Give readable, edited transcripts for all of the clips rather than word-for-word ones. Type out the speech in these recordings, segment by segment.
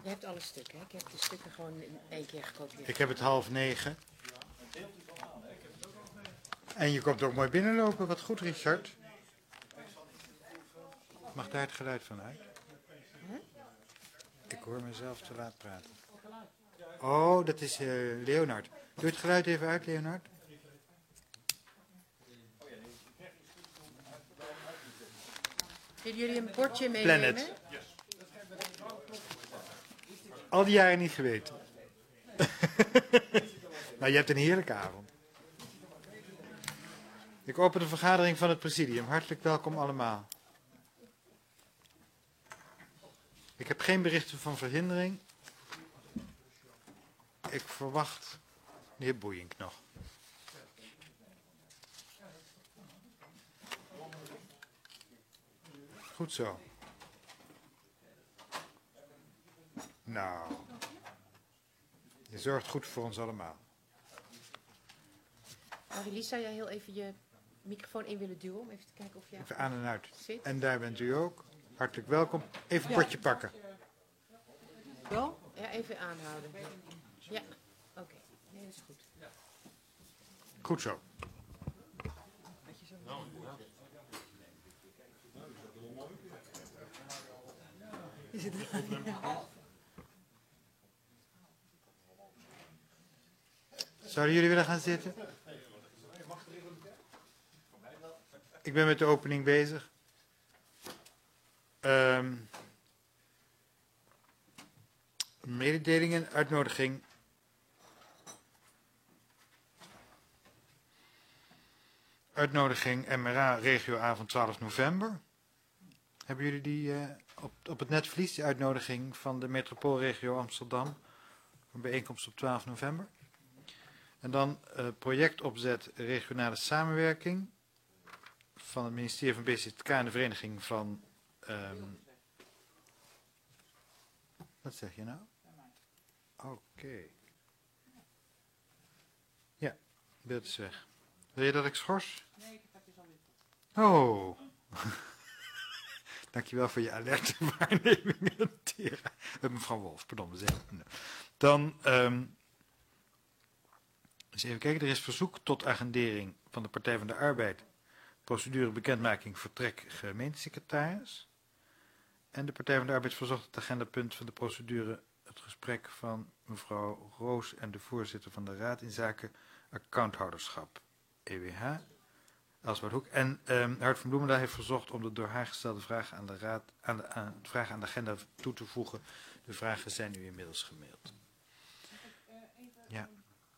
Je hebt alle stukken, hè? Ik heb de stukken gewoon in één keer gekopieerd. Ik heb het 8:30. En je komt ook mooi binnenlopen. Wat goed, Richard. Mag daar het geluid van uit? Ik hoor mezelf te laat praten. Oh, dat is Leonard. Doe het geluid even uit, Leonard. Willen jullie een bordje meenemen? Planet. Al die jaren niet geweten. Nou, je hebt een heerlijke avond. Ik open de vergadering van het presidium. Hartelijk welkom allemaal. Ik heb geen berichten van verhindering. Ik verwacht de heer Boeienk nog. Goed zo. Nou, je zorgt goed voor ons allemaal. Marilies, zou jij heel even je microfoon in willen duwen om even te kijken of jij Even aan en uit. zit? En daar bent u ook. Hartelijk welkom. Even een potje pakken. Wel? Ja, even aanhouden. Ja, oké. Nee, dat is goed. Goed zo. Is het Zouden jullie willen gaan zitten? Ik ben met de opening bezig. Mededelingen, uitnodiging. Uitnodiging MRA regioavond 12 november. Hebben jullie die op het netvlies, die uitnodiging van de metropoolregio Amsterdam? Een bijeenkomst op 12 november. En dan projectopzet regionale samenwerking van het ministerie van BZK en de vereniging van... wat zeg je nou? Oké. Ja, beeld is weg. Wil je dat ik schors? Nee, ik heb het al weer. Oh. Dankjewel voor je alerte waarnemingen, Tera. Mevrouw Wolf, pardon. We zijn... Dan... eens even kijken, er is verzoek tot agendering van de Partij van de Arbeid, procedure bekendmaking vertrek gemeentesecretaris. En de Partij van de Arbeid verzocht het agendapunt van de procedure het gesprek van mevrouw Roos en de voorzitter van de Raad in zaken accounthouderschap, EWH, Elsbert Hoek. En Hart van Bloemendaal heeft verzocht om de door haar gestelde vragen aan de Raad, vragen aan de agenda toe te voegen. De vragen zijn u inmiddels gemaild. Ja.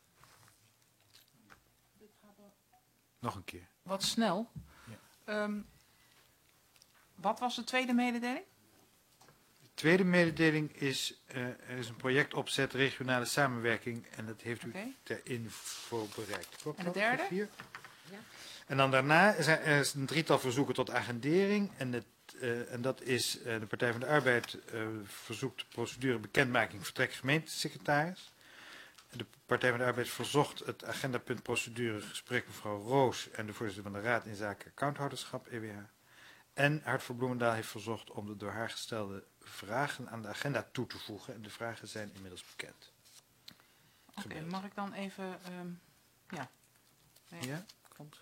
Nog een keer. Wat snel. Ja. Wat was de tweede mededeling? De tweede mededeling is, er is een projectopzet regionale samenwerking en dat heeft u ter info bereikt. Klopt En de dat? derde? Hier? Ja. En dan daarna is een drietal verzoeken tot agendering en dat is de Partij van de Arbeid verzoekt de procedure bekendmaking vertrek gemeentesecretaris. De Partij van de Arbeid verzocht het agendapunt procedure gesprek mevrouw Roos en de voorzitter van de Raad in zaken accounthouderschap EWH. En Hart voor Bloemendaal heeft verzocht om de door haar gestelde vragen aan de agenda toe te voegen. En de vragen zijn inmiddels bekend. Oké, mag ik dan even... ja. Nee, Ja? komt.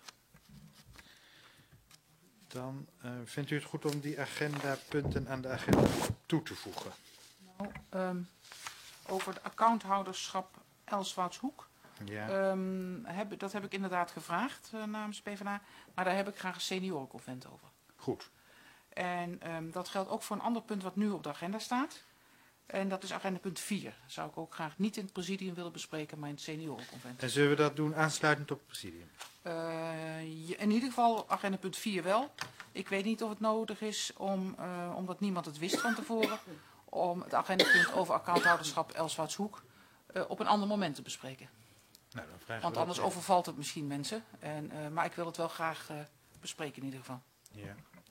Dan vindt u het goed om die agendapunten aan de agenda toe te voegen? Nou, over het accounthouderschap Elswoudshoek. Ja. Dat heb ik inderdaad gevraagd namens PvdA. Maar daar heb ik graag een seniorenconvent over. Goed. En dat geldt ook voor een ander punt wat nu op de agenda staat. En dat is agendapunt 4. Dat zou ik ook graag niet in het presidium willen bespreken, maar in het seniorenconvent. En zullen we dat doen aansluitend op het presidium? In ieder geval agendapunt 4 wel. Ik weet niet of het nodig is omdat niemand het wist van tevoren, om het agendapunt over accounthouderschap Elswoudshoek op een ander moment te bespreken. Nou, dan vragen Want we anders dat overvalt het misschien mensen. Maar ik wil het wel graag bespreken in ieder geval. Ja.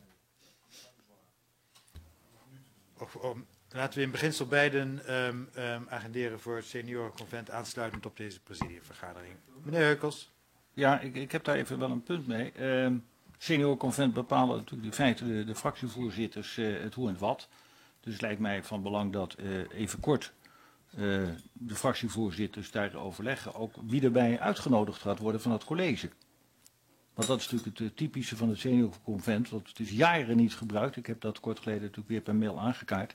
Laten we in beginsel beiden agenderen voor het seniorenconvent aansluitend op deze presidiumvergadering. Meneer Heukels. Ja, ik heb daar even wel een punt mee. Seniorenconvent bepalen natuurlijk in feite de fractievoorzitters het hoe en wat. Dus het lijkt mij van belang dat even kort de fractievoorzitters daar overleggen. Ook wie erbij uitgenodigd gaat worden van het college. Want dat is natuurlijk het typische van het seniorconvent. Want het is jaren niet gebruikt. Ik heb dat kort geleden natuurlijk weer per mail aangekaart.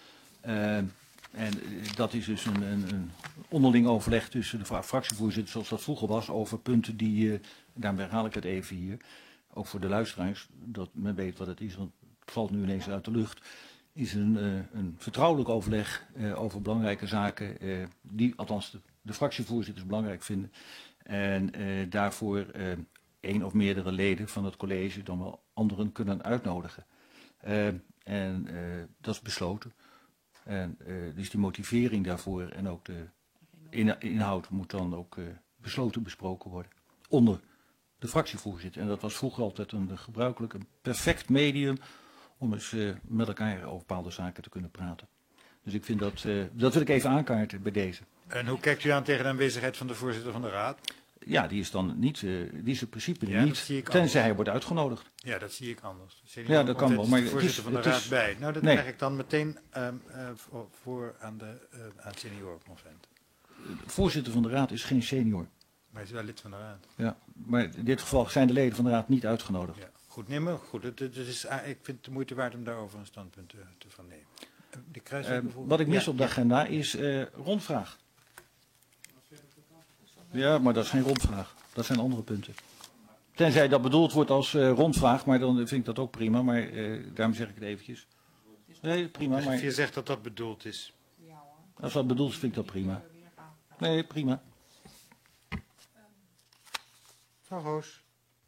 En dat is dus een onderling overleg tussen de fractievoorzitters zoals dat vroeger was. Over punten die, daarom herhaal ik het even hier. Ook voor de luisteraars, dat men weet wat het is. Want het valt nu ineens uit de lucht. Is een vertrouwelijk overleg over belangrijke zaken. Die althans de fractievoorzitters belangrijk vinden. En daarvoor één of meerdere leden van het college dan wel anderen kunnen uitnodigen. En dat is besloten. En dus die motivering daarvoor en ook de inhoud moet dan ook besloten besproken worden. Onder de fractievoorzitter. En dat was vroeger altijd een gebruikelijk, een perfect medium om eens met elkaar over bepaalde zaken te kunnen praten. Dus ik vind dat wil ik even aankaarten bij deze. En hoe kijkt u aan tegen de aanwezigheid van de voorzitter van de Raad? Ja, die is dan niet, die is in principe Ja, niet, tenzij hij wordt uitgenodigd. Ja, dat zie ik anders. Ja, dat kan wel, maar de voorzitter van de Raad bij. Nou, dat nee. krijg ik dan meteen voor aan het seniorenconvent. De voorzitter van de Raad is geen senior. Maar hij is wel lid van de Raad. Ja, maar in dit geval zijn de leden van de Raad niet uitgenodigd. Ja, goed, nee, maar goed. Ik vind het de moeite waard om daarover een standpunt te vernemen. Wat ik mis op de agenda is rondvraag. Ja, maar dat is geen rondvraag. Dat zijn andere punten. Tenzij dat bedoeld wordt als rondvraag, maar dan vind ik dat ook prima. Maar daarom zeg ik het eventjes. Nee, prima. Maar Maar je zegt dat dat bedoeld is. als dat bedoeld is, vind ik dat prima. Nee, prima. Mevrouw Roos.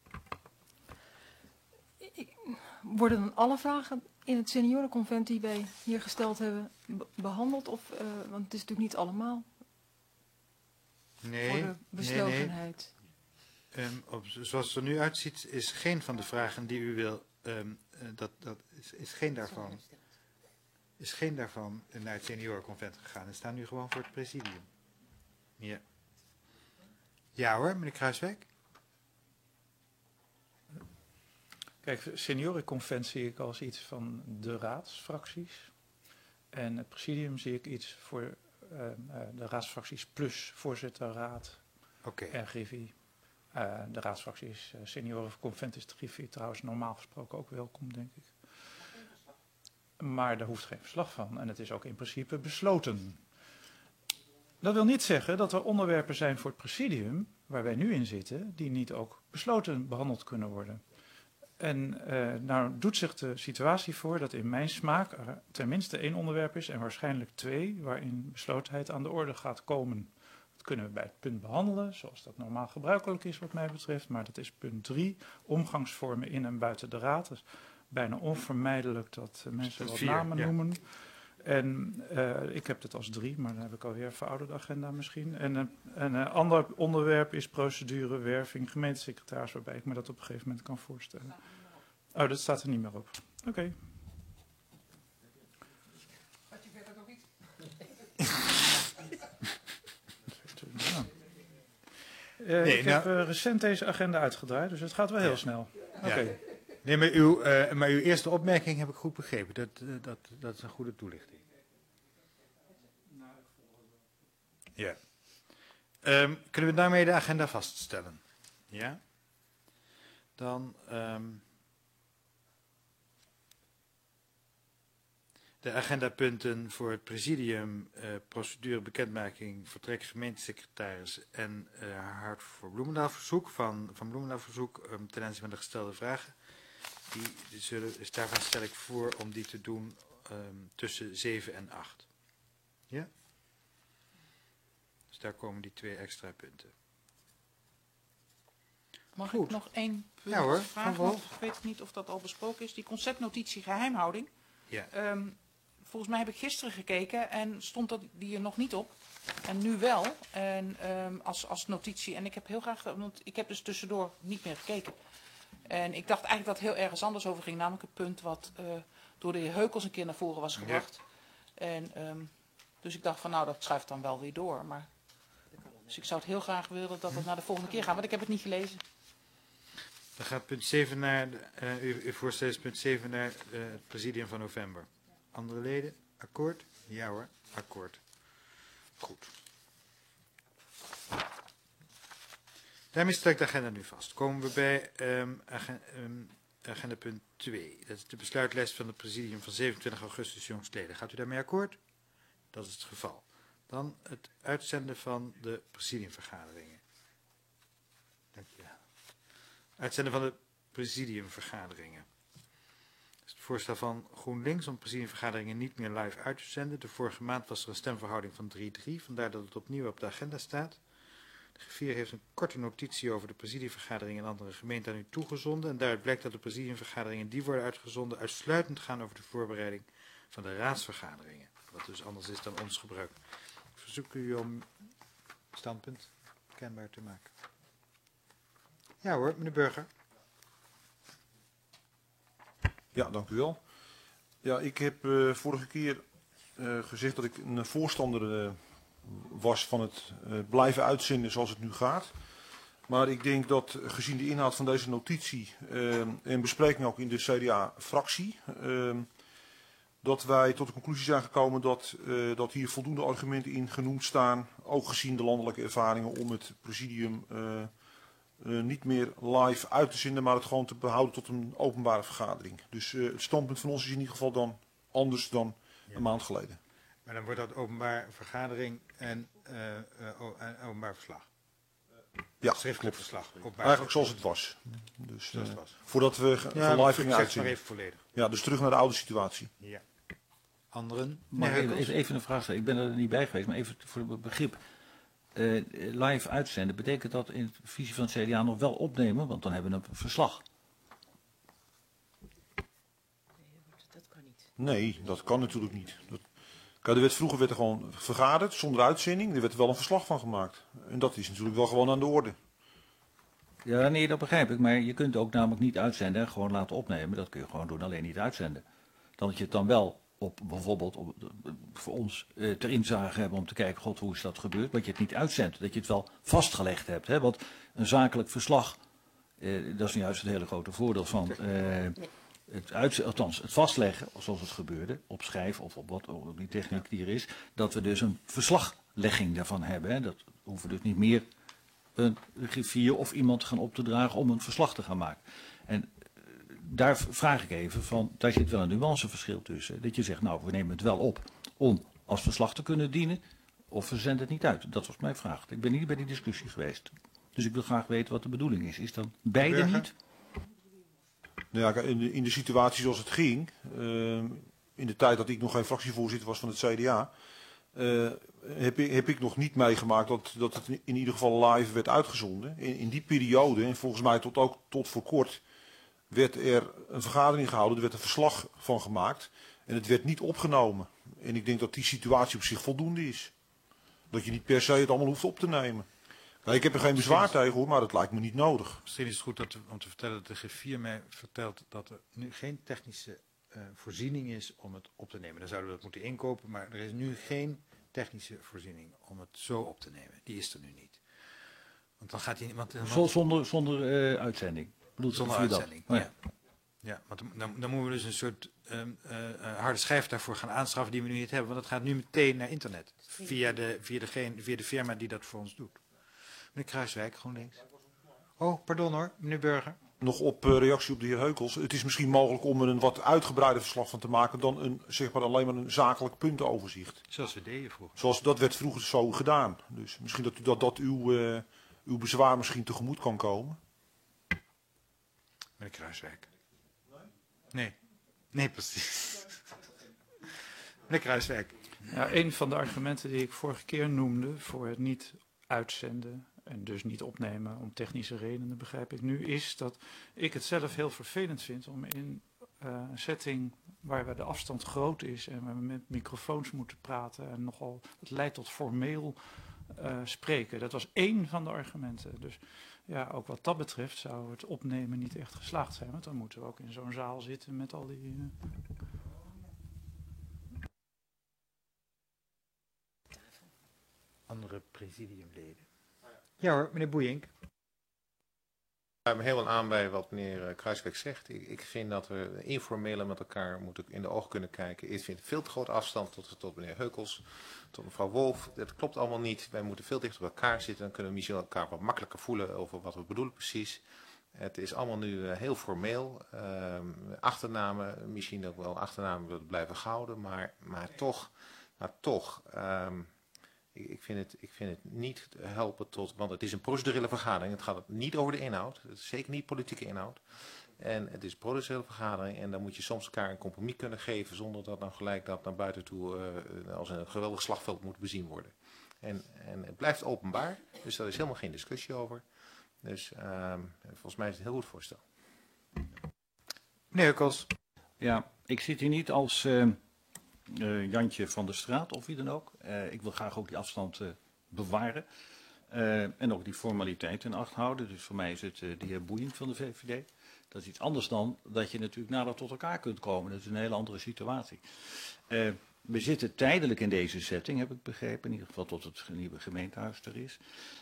Worden dan alle vragen in het seniorenconvent die wij hier gesteld hebben behandeld? Want het is natuurlijk niet allemaal voor de beslotenheid. Zoals het er nu uitziet is geen van de vragen die u wil, is geen daarvan. Is geen daarvan naar het seniorenconvent gegaan. En staan nu gewoon voor het presidium. Ja. Ja hoor, meneer Kruiswijk. Kijk, seniorenconvent zie ik als iets van de raadsfracties. En het presidium zie ik iets voor de raadsfracties plus voorzitter, raad en Griffie. De raadsfracties seniorenconvent is de Griffie trouwens normaal gesproken ook welkom, denk ik. Maar daar hoeft geen verslag van en het is ook in principe besloten. Dat wil niet zeggen dat er onderwerpen zijn voor het presidium, waar wij nu in zitten, die niet ook besloten behandeld kunnen worden. En nou doet zich de situatie voor dat in mijn smaak er tenminste 1 onderwerp is en waarschijnlijk 2 waarin beslotenheid aan de orde gaat komen. Dat kunnen we bij het punt behandelen, zoals dat normaal gebruikelijk is wat mij betreft. Maar dat is punt 3, omgangsvormen in en buiten de raad. Het is bijna onvermijdelijk dat mensen wat namen noemen. En ik heb het als 3, maar dan heb ik alweer een verouderde agenda misschien. En een ander onderwerp is procedure, werving, gemeentesecretaris, waarbij ik me dat op een gegeven moment kan voorstellen. Oh, dat staat er niet meer op. Oké. Had je verder nog iets? Ik heb recent deze agenda uitgedraaid, dus het gaat wel heel snel. Oké. Ja. Nee, maar uw eerste opmerking heb ik goed begrepen. Dat is een goede toelichting. Ja. Kunnen we daarmee de agenda vaststellen? Ja. Dan de agendapunten voor het presidium, procedure bekendmaking, vertrek gemeentesecretaris en Hart voor Bloemendaal verzoek van Bloemendaal verzoek ten aanzien van de gestelde vragen. Daarvan stel ik voor om die te doen tussen 7 en 8. Ja? Dus daar komen die 2 extra punten. Mag ik nog 1 punt vragen? Want ik weet niet of dat al besproken is. Die conceptnotitie geheimhouding. Ja. Volgens mij heb ik gisteren gekeken en stond die er nog niet op. En nu wel. En als notitie. En ik heb heel graag, want ik heb dus tussendoor niet meer gekeken. En ik dacht eigenlijk dat het heel ergens anders over ging. Namelijk het punt wat door de heer Heukels een keer naar voren was gebracht. Ja. En, dus ik dacht van nou, dat schuift dan wel weer door. Maar, dus ik zou het heel graag willen dat het naar de volgende keer gaat. Want ik heb het niet gelezen. Dan gaat punt 7 naar, uw voorstel is punt 7 naar het presidium van november. Andere leden? Akkoord? Ja hoor, akkoord. Goed. Daarmee staat de agenda nu vast. Komen we bij agenda punt 2. Dat is de besluitlijst van het presidium van 27 augustus jongstleden. Gaat u daarmee akkoord? Dat is het geval. Dan het uitzenden van de presidiumvergaderingen. Dank u wel. Uitzenden van de presidiumvergaderingen. Dat is het voorstel van GroenLinks om presidiumvergaderingen niet meer live uit te zenden. De vorige maand was er een stemverhouding van 3-3, vandaar dat het opnieuw op de agenda staat. De griffier heeft een korte notitie over de presidiumvergaderingen in andere gemeenten aan u toegezonden. En daaruit blijkt dat de presidiumvergaderingen die worden uitgezonden uitsluitend gaan over de voorbereiding van de raadsvergaderingen. Wat dus anders is dan ons gebruik. Ik verzoek u om standpunt kenbaar te maken. Ja hoor, meneer Burger. Ja, dank u wel. Ja, ik heb vorige keer gezegd dat ik een voorstander was van het blijven uitzenden zoals het nu gaat. Maar ik denk dat gezien de inhoud van deze notitie en bespreking ook in de CDA-fractie, dat wij tot de conclusie zijn gekomen dat hier voldoende argumenten in genoemd staan, ook gezien de landelijke ervaringen om het presidium niet meer live uit te zenden, maar het gewoon te behouden tot een openbare vergadering. Dus het standpunt van ons is in ieder geval dan anders dan een maand geleden. Maar dan wordt dat openbaar vergadering en openbaar verslag. Ja, schriftelijk klopt. verslag. Eigenlijk zoals het was. Dus, zoals het was. Voordat we van live gingen uitzenden. Maar even volledig. Ja, dus terug naar de oude situatie. Ja. Anderen? Maar even een vraag stellen. Ik ben er niet bij geweest, maar even voor het begrip. Live uitzenden, betekent dat in de visie van het CDA nog wel opnemen? Want dan hebben we een verslag. Dat kan niet. Nee, dat kan natuurlijk niet. Vroeger werd er gewoon vergaderd zonder uitzending. Er werd wel een verslag van gemaakt. En dat is natuurlijk wel gewoon aan de orde. Ja, nee, dat begrijp ik. Maar je kunt ook namelijk niet uitzenden en gewoon laten opnemen. Dat kun je gewoon doen, alleen niet uitzenden. Dan dat je het dan wel op bijvoorbeeld voor ons ter inzage hebben om te kijken, god, hoe is dat gebeurd? Dat je het niet uitzendt, dat je het wel vastgelegd hebt. Hè? Want een zakelijk verslag, dat is nu juist het hele grote voordeel van het vastleggen, zoals het gebeurde, op schrijf of op die techniek die er is, dat we dus een verslaglegging daarvan hebben. Hè? Dat hoeven dus niet meer een griffier of iemand te gaan op te dragen om een verslag te gaan maken. En daar vraag ik even van, daar zit wel een nuanceverschil tussen. Dat je zegt, nou, we nemen het wel op om als verslag te kunnen dienen, of we zenden het niet uit. Dat was mijn vraag. Ik ben niet bij die discussie geweest. Dus ik wil graag weten wat de bedoeling is. Is dan beide niet? Nou ja, in de situatie zoals het ging, in de tijd dat ik nog geen fractievoorzitter was van het CDA, heb ik nog niet meegemaakt dat het in ieder geval live werd uitgezonden. In die periode, en volgens mij tot voor kort, werd er een vergadering gehouden, er werd een verslag van gemaakt en het werd niet opgenomen. En ik denk dat die situatie op zich voldoende is. Dat je niet per se het allemaal hoeft op te nemen. Nou, ik heb er geen bezwaar tegen hoor, maar dat lijkt me niet nodig. Misschien is het goed om te vertellen dat de griffier mij vertelt dat er nu geen technische voorziening is om het op te nemen. Dan zouden we dat moeten inkopen, maar er is nu geen technische voorziening om het zo op te nemen. Die is er nu niet. Want dan gaat hij... Zonder uitzending. Zonder uitzending, ja. Ja, want dan moeten we dus een soort harde schijf daarvoor gaan aanschaffen die we nu niet hebben. Want dat gaat nu meteen naar internet. Via de firma die dat voor ons doet. Meneer Kruiswijk, GroenLinks. Oh, pardon hoor, meneer Burger. Nog op reactie op de heer Heukels. Het is misschien mogelijk om er een wat uitgebreider verslag van te maken dan alleen maar een zakelijk puntenoverzicht. Zoals we deden vroeger. Zoals dat werd vroeger zo gedaan. Dus misschien dat uw bezwaar misschien tegemoet kan komen. Meneer Kruiswijk. Nee, precies. Meneer Kruiswijk. Ja, een van de argumenten die ik vorige keer noemde voor het niet uitzenden en dus niet opnemen om technische redenen, begrijp ik nu, is dat ik het zelf heel vervelend vind om in een setting waar de afstand groot is en we met microfoons moeten praten en nogal, het leidt tot formeel spreken. Dat was één van de argumenten. Dus ja, ook wat dat betreft zou het opnemen niet echt geslaagd zijn, want dan moeten we ook in zo'n zaal zitten met al die... Andere presidiumleden. Ja hoor, meneer Boeink. sluit me helemaal aan bij wat meneer Kruiswijk zegt. Ik vind dat we informeel met elkaar moeten in de ogen kunnen kijken. Ik vind veel te grote afstand tot meneer Heukels, tot mevrouw Wolf. Dat klopt allemaal niet. Wij moeten veel dichter bij elkaar zitten. Dan kunnen we misschien elkaar wat makkelijker voelen over wat we bedoelen precies. Het is allemaal nu heel formeel. Achternamen, misschien ook wel achternamen willen blijven houden. Maar toch. Ik vind het niet helpen tot, want het is een procedurele vergadering. Het gaat niet over de inhoud. Het is zeker niet politieke inhoud. En het is een procedurele vergadering. En dan moet je soms elkaar een compromis kunnen geven zonder dat dan gelijk dat naar buiten toe als een geweldig slagveld moet bezien worden. En het blijft openbaar. Dus daar is helemaal geen discussie over. Dus volgens mij is het een heel goed voorstel. Meneer Heukels. Ja, ik zit hier niet als Jantje van der Straat of wie dan ook. Ik wil graag ook die afstand bewaren. En ook die formaliteit in acht houden. Dus voor mij is het de heer Boeijen van de VVD. Dat is iets anders dan dat je natuurlijk nader tot elkaar kunt komen. Dat is een hele andere situatie. We zitten tijdelijk in deze setting, heb ik begrepen. In ieder geval tot het nieuwe gemeentehuis er is.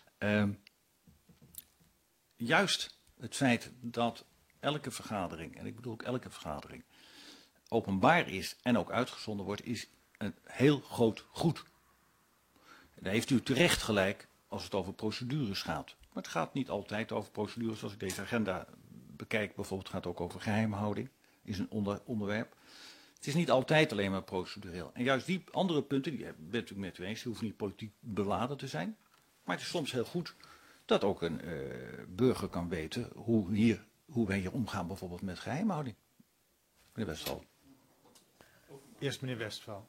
Juist het feit dat elke vergadering, en ik bedoel ook elke vergadering, openbaar is en ook uitgezonden wordt, is een heel groot goed. Daar heeft u terecht gelijk als het over procedures gaat. Maar het gaat niet altijd over procedures. Als ik deze agenda bekijk, bijvoorbeeld gaat het ook over geheimhouding, is een onderwerp. Het is niet altijd alleen maar procedureel. En juist die andere punten, die bent u met u eens, die hoeven niet politiek beladen te zijn. Maar het is soms heel goed dat ook een burger kan weten hoe wij hier omgaan bijvoorbeeld met geheimhouding. Meneer Westphal. Eerst meneer Westphal.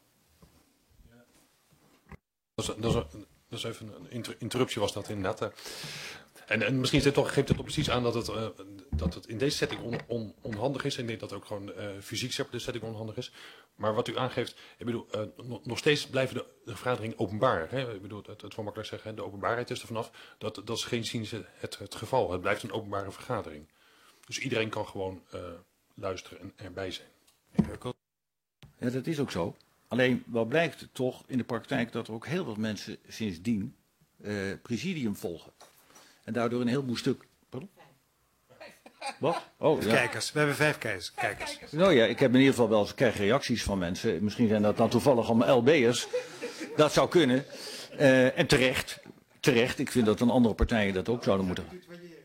Dat is even een interruptie was dat inderdaad. En misschien geeft het toch precies aan dat het in deze setting onhandig is. En ik denk dat het ook gewoon fysiek de setting onhandig is. Maar wat u aangeeft, ik bedoel, nog steeds blijven de vergaderingen openbaar. Hè? Ik bedoel, het wil makkelijk zeggen, de openbaarheid is er vanaf. Dat is geen zin het geval. Het blijft een openbare vergadering. Dus iedereen kan gewoon luisteren en erbij zijn. Ja, dat is ook zo. Alleen, wat blijkt toch in de praktijk dat er ook heel wat mensen sindsdien presidium volgen. En daardoor een heleboel stuk... Pardon? Wat? Oh, ja. Kijkers. We hebben 5 kijkers. Nou ja, ik heb in ieder geval wel eens krijg reacties van mensen. Misschien zijn dat dan toevallig allemaal LB'ers. Dat zou kunnen. En terecht. Terecht. Ik vind dat een andere partijen dat ook zouden moeten.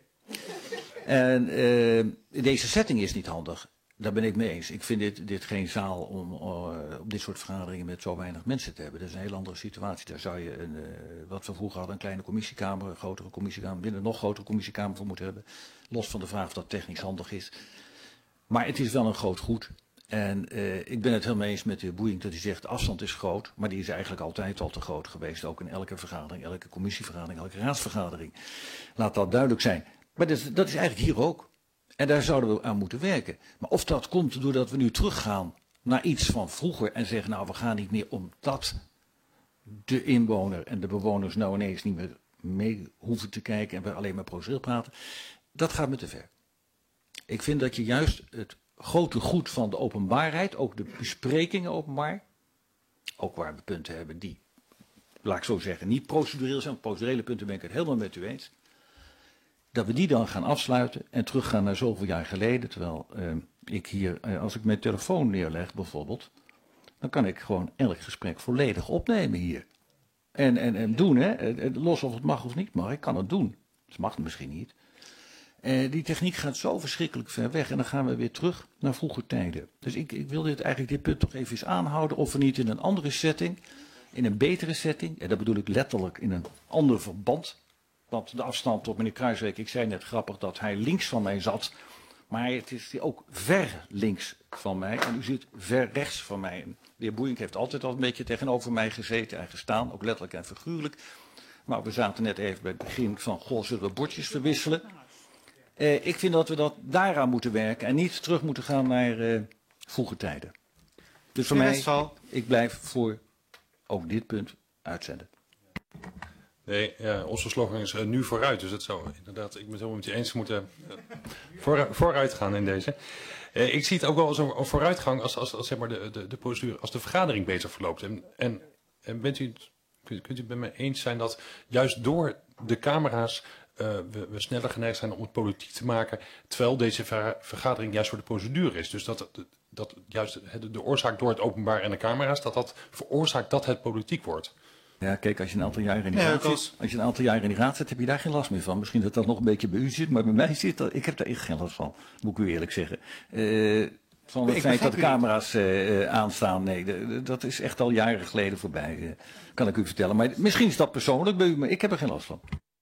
En deze setting is niet handig. Daar ben ik mee eens. Ik vind dit geen zaal om op dit soort vergaderingen met zo weinig mensen te hebben. Dat is een heel andere situatie. Daar zou je, wat we vroeger hadden, een kleine commissiekamer, een grotere commissiekamer, binnen een nog grotere commissiekamer voor moeten hebben. Los van de vraag of dat technisch handig is. Maar het is wel een groot goed. En ik ben het helemaal eens met de heer Boeijen dat hij zegt, de afstand is groot. Maar die is eigenlijk altijd al te groot geweest. Ook in elke vergadering, elke commissievergadering, elke raadsvergadering. Laat dat duidelijk zijn. Maar dat is eigenlijk hier ook. En daar zouden we aan moeten werken. Maar of dat komt doordat we nu teruggaan naar iets van vroeger en zeggen, nou we gaan niet meer omdat de inwoner en de bewoners nou ineens niet meer mee hoeven te kijken en we alleen maar procedureel praten. Dat gaat me te ver. Ik vind dat je juist het grote goed van de openbaarheid, ook de besprekingen openbaar, ook waar we punten hebben die, laat ik zo zeggen, niet procedureel zijn. Procedurele punten ben ik het helemaal met u eens. Dat we die dan gaan afsluiten en teruggaan naar zoveel jaar geleden. Terwijl ik hier, als ik mijn telefoon neerleg bijvoorbeeld, dan kan ik gewoon elk gesprek volledig opnemen hier. En doen, hè. Los of het mag of niet mag, ik kan het doen. Dat mag het misschien niet. Die techniek gaat zo verschrikkelijk ver weg en dan gaan we weer terug naar vroege tijden. Dus ik wil dit punt toch even eens aanhouden of we niet in een andere setting, in een betere setting, en dat bedoel ik letterlijk in een ander verband. Want de afstand tot meneer Kruiswijk, ik zei net grappig dat hij links van mij zat. Maar het is ook ver links van mij en u zit ver rechts van mij. En de heer Boeijen heeft altijd al een beetje tegenover mij gezeten en gestaan, ook letterlijk en figuurlijk. Maar we zaten net even bij het begin van, goh, zullen we bordjes verwisselen? Ik vind dat we dat daaraan moeten werken en niet terug moeten gaan naar vroege tijden. Dus voor mij, ik blijf voor ook dit punt uitzenden. Nee, ja, onze slogan is nu vooruit. Dus dat zou inderdaad, ik ben het helemaal met je eens, moeten vooruit gaan in deze. Ik zie het ook wel als een vooruitgang als zeg maar de procedure, als de vergadering beter verloopt. En kunt u het met me eens zijn dat juist door de camera's we sneller geneigd zijn om het politiek te maken, terwijl deze vergadering juist voor de procedure is. Dus dat juist de oorzaak door het openbaar en de camera's, dat veroorzaakt dat het politiek wordt. Ja, kijk, als je een aantal jaren in die raad zit, heb je daar geen last meer van. Misschien dat dat nog een beetje bij u zit, maar bij mij zit dat, ik heb daar echt geen last van, moet ik u eerlijk zeggen. Van het feit dat de camera's aanstaan, nee, dat is echt al jaren geleden voorbij, kan ik u vertellen. Maar misschien is dat persoonlijk bij u, maar ik heb er geen last van.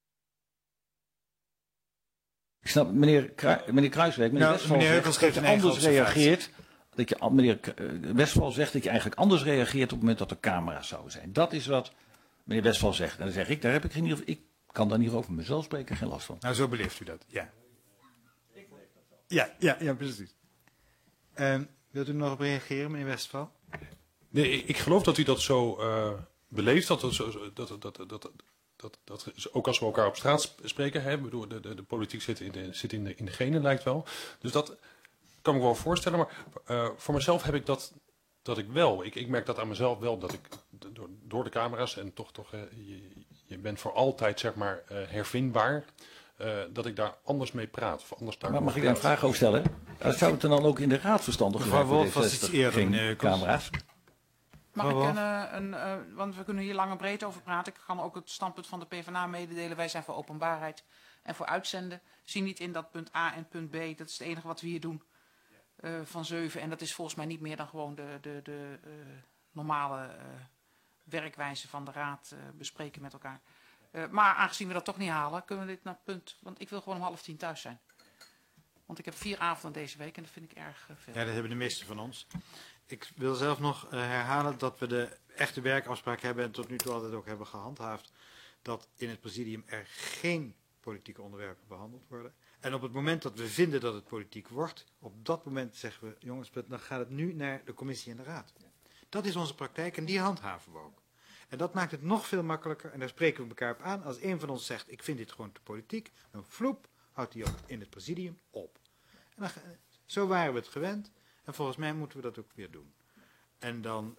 Ik snap, meneer Kruiswijk, meneer Westphal zegt dat je anders reageert. Meneer Westphal zegt dat je eigenlijk anders reageert op het moment dat er camera's zouden zijn. Dat is wat meneer Westphal zegt. En dan zeg ik, ik kan daar niet over mezelf spreken, geen last van. Nou, zo beleeft u dat, ja. Ja, precies. Wilt u er nog op reageren, meneer Westphal? Nee, ik geloof dat u dat zo beleeft, dat ook als we elkaar op straat spreken, hè, bedoel, de politiek zit in de genen, lijkt wel. Dus dat kan ik me wel voorstellen, maar voor mezelf heb ik dat ik wel. Ik merk dat aan mezelf wel, dat ik door de camera's en toch je bent voor altijd, zeg maar, hervindbaar, dat ik daar anders mee praat. Of anders daar mag ik daar een vraag over stellen? Zou het dan ook in de raad verstandig zijn? Mevrouw Wolf was iets eerder, geen camera's? Mag ik want we kunnen hier lang en breed over praten. Ik kan ook het standpunt van de PvdA mededelen. Wij zijn voor openbaarheid en voor uitzenden. Zie niet in dat punt A en punt B. Dat is het enige wat we hier doen van 7. En dat is volgens mij niet meer dan gewoon de normale werkwijze van de raad bespreken met elkaar. Maar aangezien we dat toch niet halen, kunnen we dit naar het punt. Want ik wil gewoon om 9:30 thuis zijn. Want ik heb 4 avonden deze week en dat vind ik erg veel. Ja, dat hebben de meesten van ons. Ik wil zelf nog herhalen dat we de echte werkafspraak hebben en tot nu toe altijd ook hebben gehandhaafd dat in het presidium er geen politieke onderwerpen behandeld worden. En op het moment dat we vinden dat het politiek wordt, op dat moment zeggen we, jongens, dan gaat het nu naar de commissie en de raad. Dat is onze praktijk en die handhaven we ook. En dat maakt het nog veel makkelijker en daar spreken we elkaar op aan. Als een van ons zegt, ik vind dit gewoon te politiek, dan vloep, houdt hij ook in het presidium op. En dan, zo waren we het gewend. En volgens mij moeten we dat ook weer doen. En dan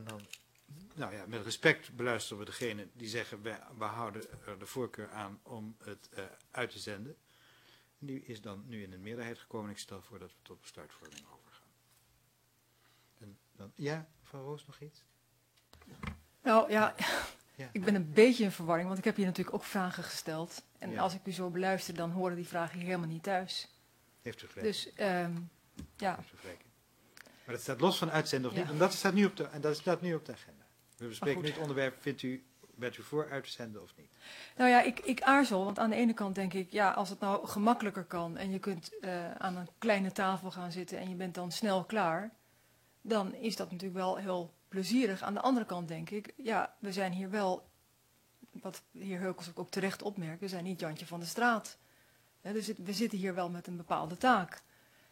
nou ja, met respect beluisteren we degene die zeggen, we houden er de voorkeur aan om het uit te zenden. En die is dan nu in de meerderheid gekomen. Ik stel voor dat we tot besluitvorming overgaan. En dan, ja, mevrouw Roos, nog iets? Nou ja, ik ben een beetje in verwarring, want ik heb hier natuurlijk ook vragen gesteld. En als ik u zo beluister, dan horen die vragen hier helemaal niet thuis. Heeft u gelijk. Dus, ja. Heeft u gelijk. Maar dat staat los van uitzenden of niet, en dat staat nu op de agenda. We bespreken nu het onderwerp, bent u voor uitzenden of niet? Nou ja, ik aarzel, want aan de ene kant denk ik, ja, als het nou gemakkelijker kan en je kunt aan een kleine tafel gaan zitten en je bent dan snel klaar, dan is dat natuurlijk wel heel plezierig. Aan de andere kant denk ik, ja, we zijn hier wel, wat de heer Heukels ook terecht opmerkt, we zijn niet Jantje van de Straat. Dus we zitten hier wel met een bepaalde taak.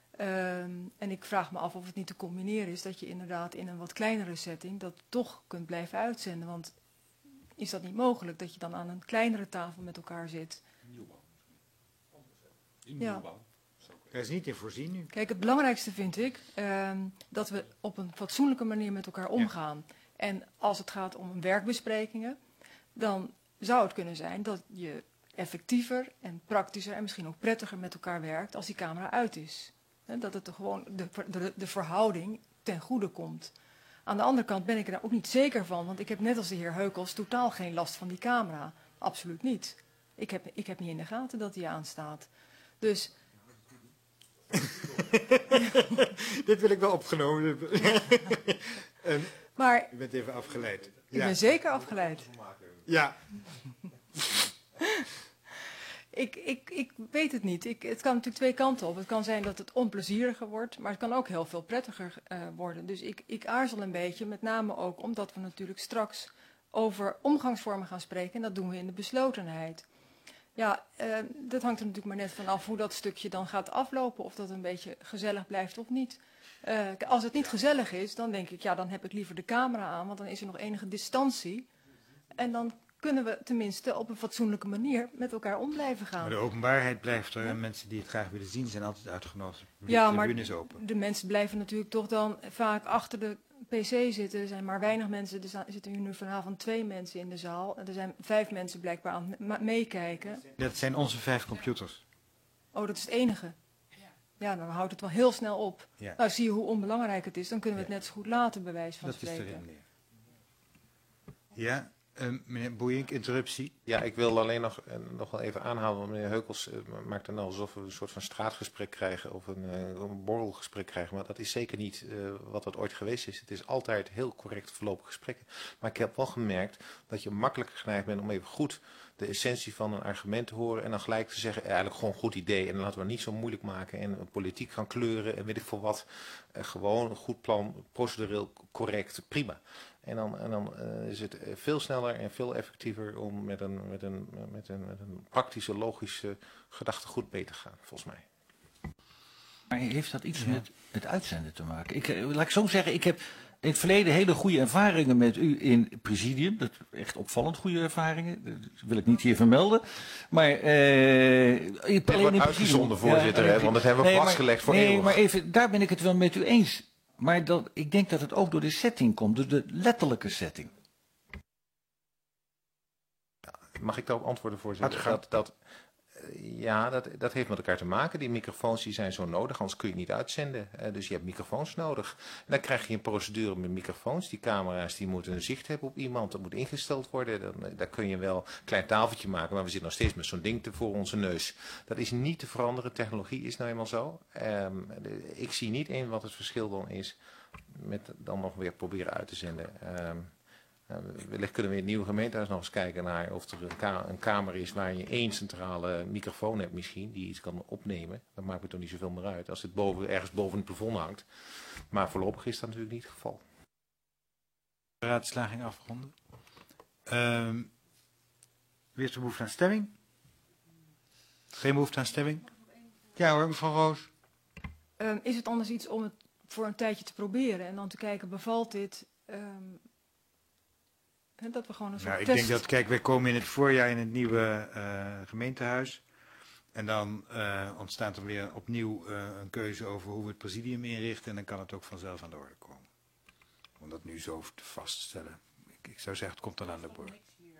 En ik vraag me af of het niet te combineren is dat je inderdaad in een wat kleinere setting dat toch kunt blijven uitzenden. Want is dat niet mogelijk dat je dan aan een kleinere tafel met elkaar zit? Ja. Daar is niet in voorzien nu. Kijk, het belangrijkste vind ik dat we op een fatsoenlijke manier met elkaar omgaan. Ja. En als het gaat om werkbesprekingen, dan zou het kunnen zijn dat je effectiever en praktischer en misschien ook prettiger met elkaar werkt als die camera uit is. Dat het gewoon de verhouding ten goede komt. Aan de andere kant ben ik er daar ook niet zeker van, want ik heb net als de heer Heukels totaal geen last van die camera. Absoluut niet. Ik heb niet in de gaten dat die aanstaat. Dus... Dit wil ik wel opgenomen. Maar... U bent even afgeleid. Ik ben zeker afgeleid. Ja. Ik weet het niet. Het kan natuurlijk twee kanten op. Het kan zijn dat het onplezieriger wordt, maar het kan ook heel veel prettiger worden. Dus ik aarzel een beetje, met name ook omdat we natuurlijk straks over omgangsvormen gaan spreken. En dat doen we in de beslotenheid. Ja, dat hangt er natuurlijk maar net vanaf hoe dat stukje dan gaat aflopen. Of dat een beetje gezellig blijft of niet. Als het niet gezellig is, dan denk ik, ja, dan heb ik liever de camera aan. Want dan is er nog enige distantie. En dan kunnen we tenminste op een fatsoenlijke manier met elkaar om blijven gaan. Maar de openbaarheid blijft er. En mensen die het graag willen zien zijn altijd uitgenodigd. Ja, maar de mensen blijven natuurlijk toch dan vaak achter de PC zitten. Er zijn maar weinig mensen. Er zitten nu vanavond 2 mensen in de zaal. Er zijn 5 mensen blijkbaar aan het meekijken. Dat zijn onze 5 computers. Oh, dat is het enige. Ja, dan houdt het wel heel snel op. Ja. Nou, zie je hoe onbelangrijk het is. Dan kunnen we het net zo goed laten, bij wijze van Dat is de spreken. redenering. Ja, meneer Boeink, interruptie. Ja, ik wil alleen nog wel even aanhalen, want meneer Heukels maakt er nou alsof we een soort van straatgesprek krijgen of een borrelgesprek krijgen. Maar dat is zeker niet wat het ooit geweest is. Het is altijd heel correct verlopen gesprekken. Maar ik heb wel gemerkt dat je makkelijker geneigd bent om even goed de essentie van een argument te horen en dan gelijk te zeggen, eigenlijk gewoon een goed idee. En dan laten we het niet zo moeilijk maken en politiek gaan kleuren en weet ik veel wat. Gewoon een goed plan, procedureel correct, prima. En dan is het veel sneller en veel effectiever om met een praktische, logische gedachtegoed mee te gaan, volgens mij. Maar heeft dat iets met het uitzenden te maken? Laat ik zo zeggen, ik heb in het verleden hele goede ervaringen met u in Presidium. Dat echt opvallend goede ervaringen. Dat wil ik niet hier vermelden. Maar Het wordt uitgezonden, voorzitter, hè, want dat hebben we vastgelegd voor eeuwig. Nee, maar even, daar ben ik het wel met u eens. Maar ik denk dat het ook door de setting komt, dus de letterlijke setting. Mag ik daarop antwoorden, voorzitter? Dat heeft met elkaar te maken. Die microfoons die zijn zo nodig, anders kun je het niet uitzenden. Dus je hebt microfoons nodig. En dan krijg je een procedure met microfoons. Die camera's die moeten een zicht hebben op iemand. Dat moet ingesteld worden. Daar kun je wel een klein tafeltje maken, maar we zitten nog steeds met zo'n ding voor onze neus. Dat is niet te veranderen. Technologie is nou eenmaal zo. Ik zie niet in wat het verschil dan is met dan nog weer proberen uit te zenden. Wellicht kunnen we in het nieuwe gemeentehuis nog eens kijken naar of er een kamer is waar je 1 centrale microfoon hebt misschien, die iets kan opnemen. Dat maakt me toch niet zoveel meer uit als het ergens boven het plafond hangt. Maar voorlopig is dat natuurlijk niet het geval. Raadslaging afgeronden. Wie heeft de behoefte aan stemming? Geen behoefte aan stemming? Ja hoor, mevrouw Roos. Is het anders iets om het voor een tijdje te proberen en dan te kijken, bevalt dit? Dat we gewoon een soort Nou, ik test... denk dat, kijk, wij komen in het voorjaar in het nieuwe gemeentehuis. En dan ontstaat er weer opnieuw een keuze over hoe we het presidium inrichten. En dan kan het ook vanzelf aan de orde komen. Om dat nu zo te vaststellen. Ik zou zeggen, het komt dan aan de orde.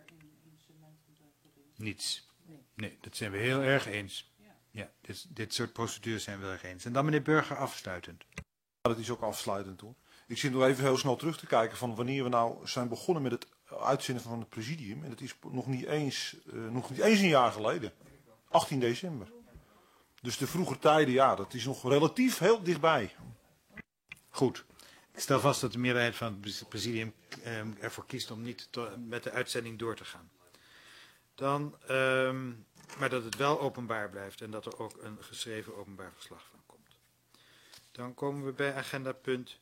Niets. Nee, dat zijn we heel erg eens. Ja, dit soort procedures zijn we heel erg eens. En dan meneer Burger afsluitend. Dat is ook afsluitend hoor. Ik zit nog even heel snel terug te kijken van wanneer we nou zijn begonnen met het uitzenden van het presidium. En dat is nog niet eens een jaar geleden. 18 december. Dus de vroege tijden, ja, dat is nog relatief heel dichtbij. Goed. Ik stel vast dat de meerderheid van het presidium ervoor kiest om niet met de uitzending door te gaan. Dan, maar dat het wel openbaar blijft en dat er ook een geschreven openbaar verslag van komt. Dan komen we bij agenda punt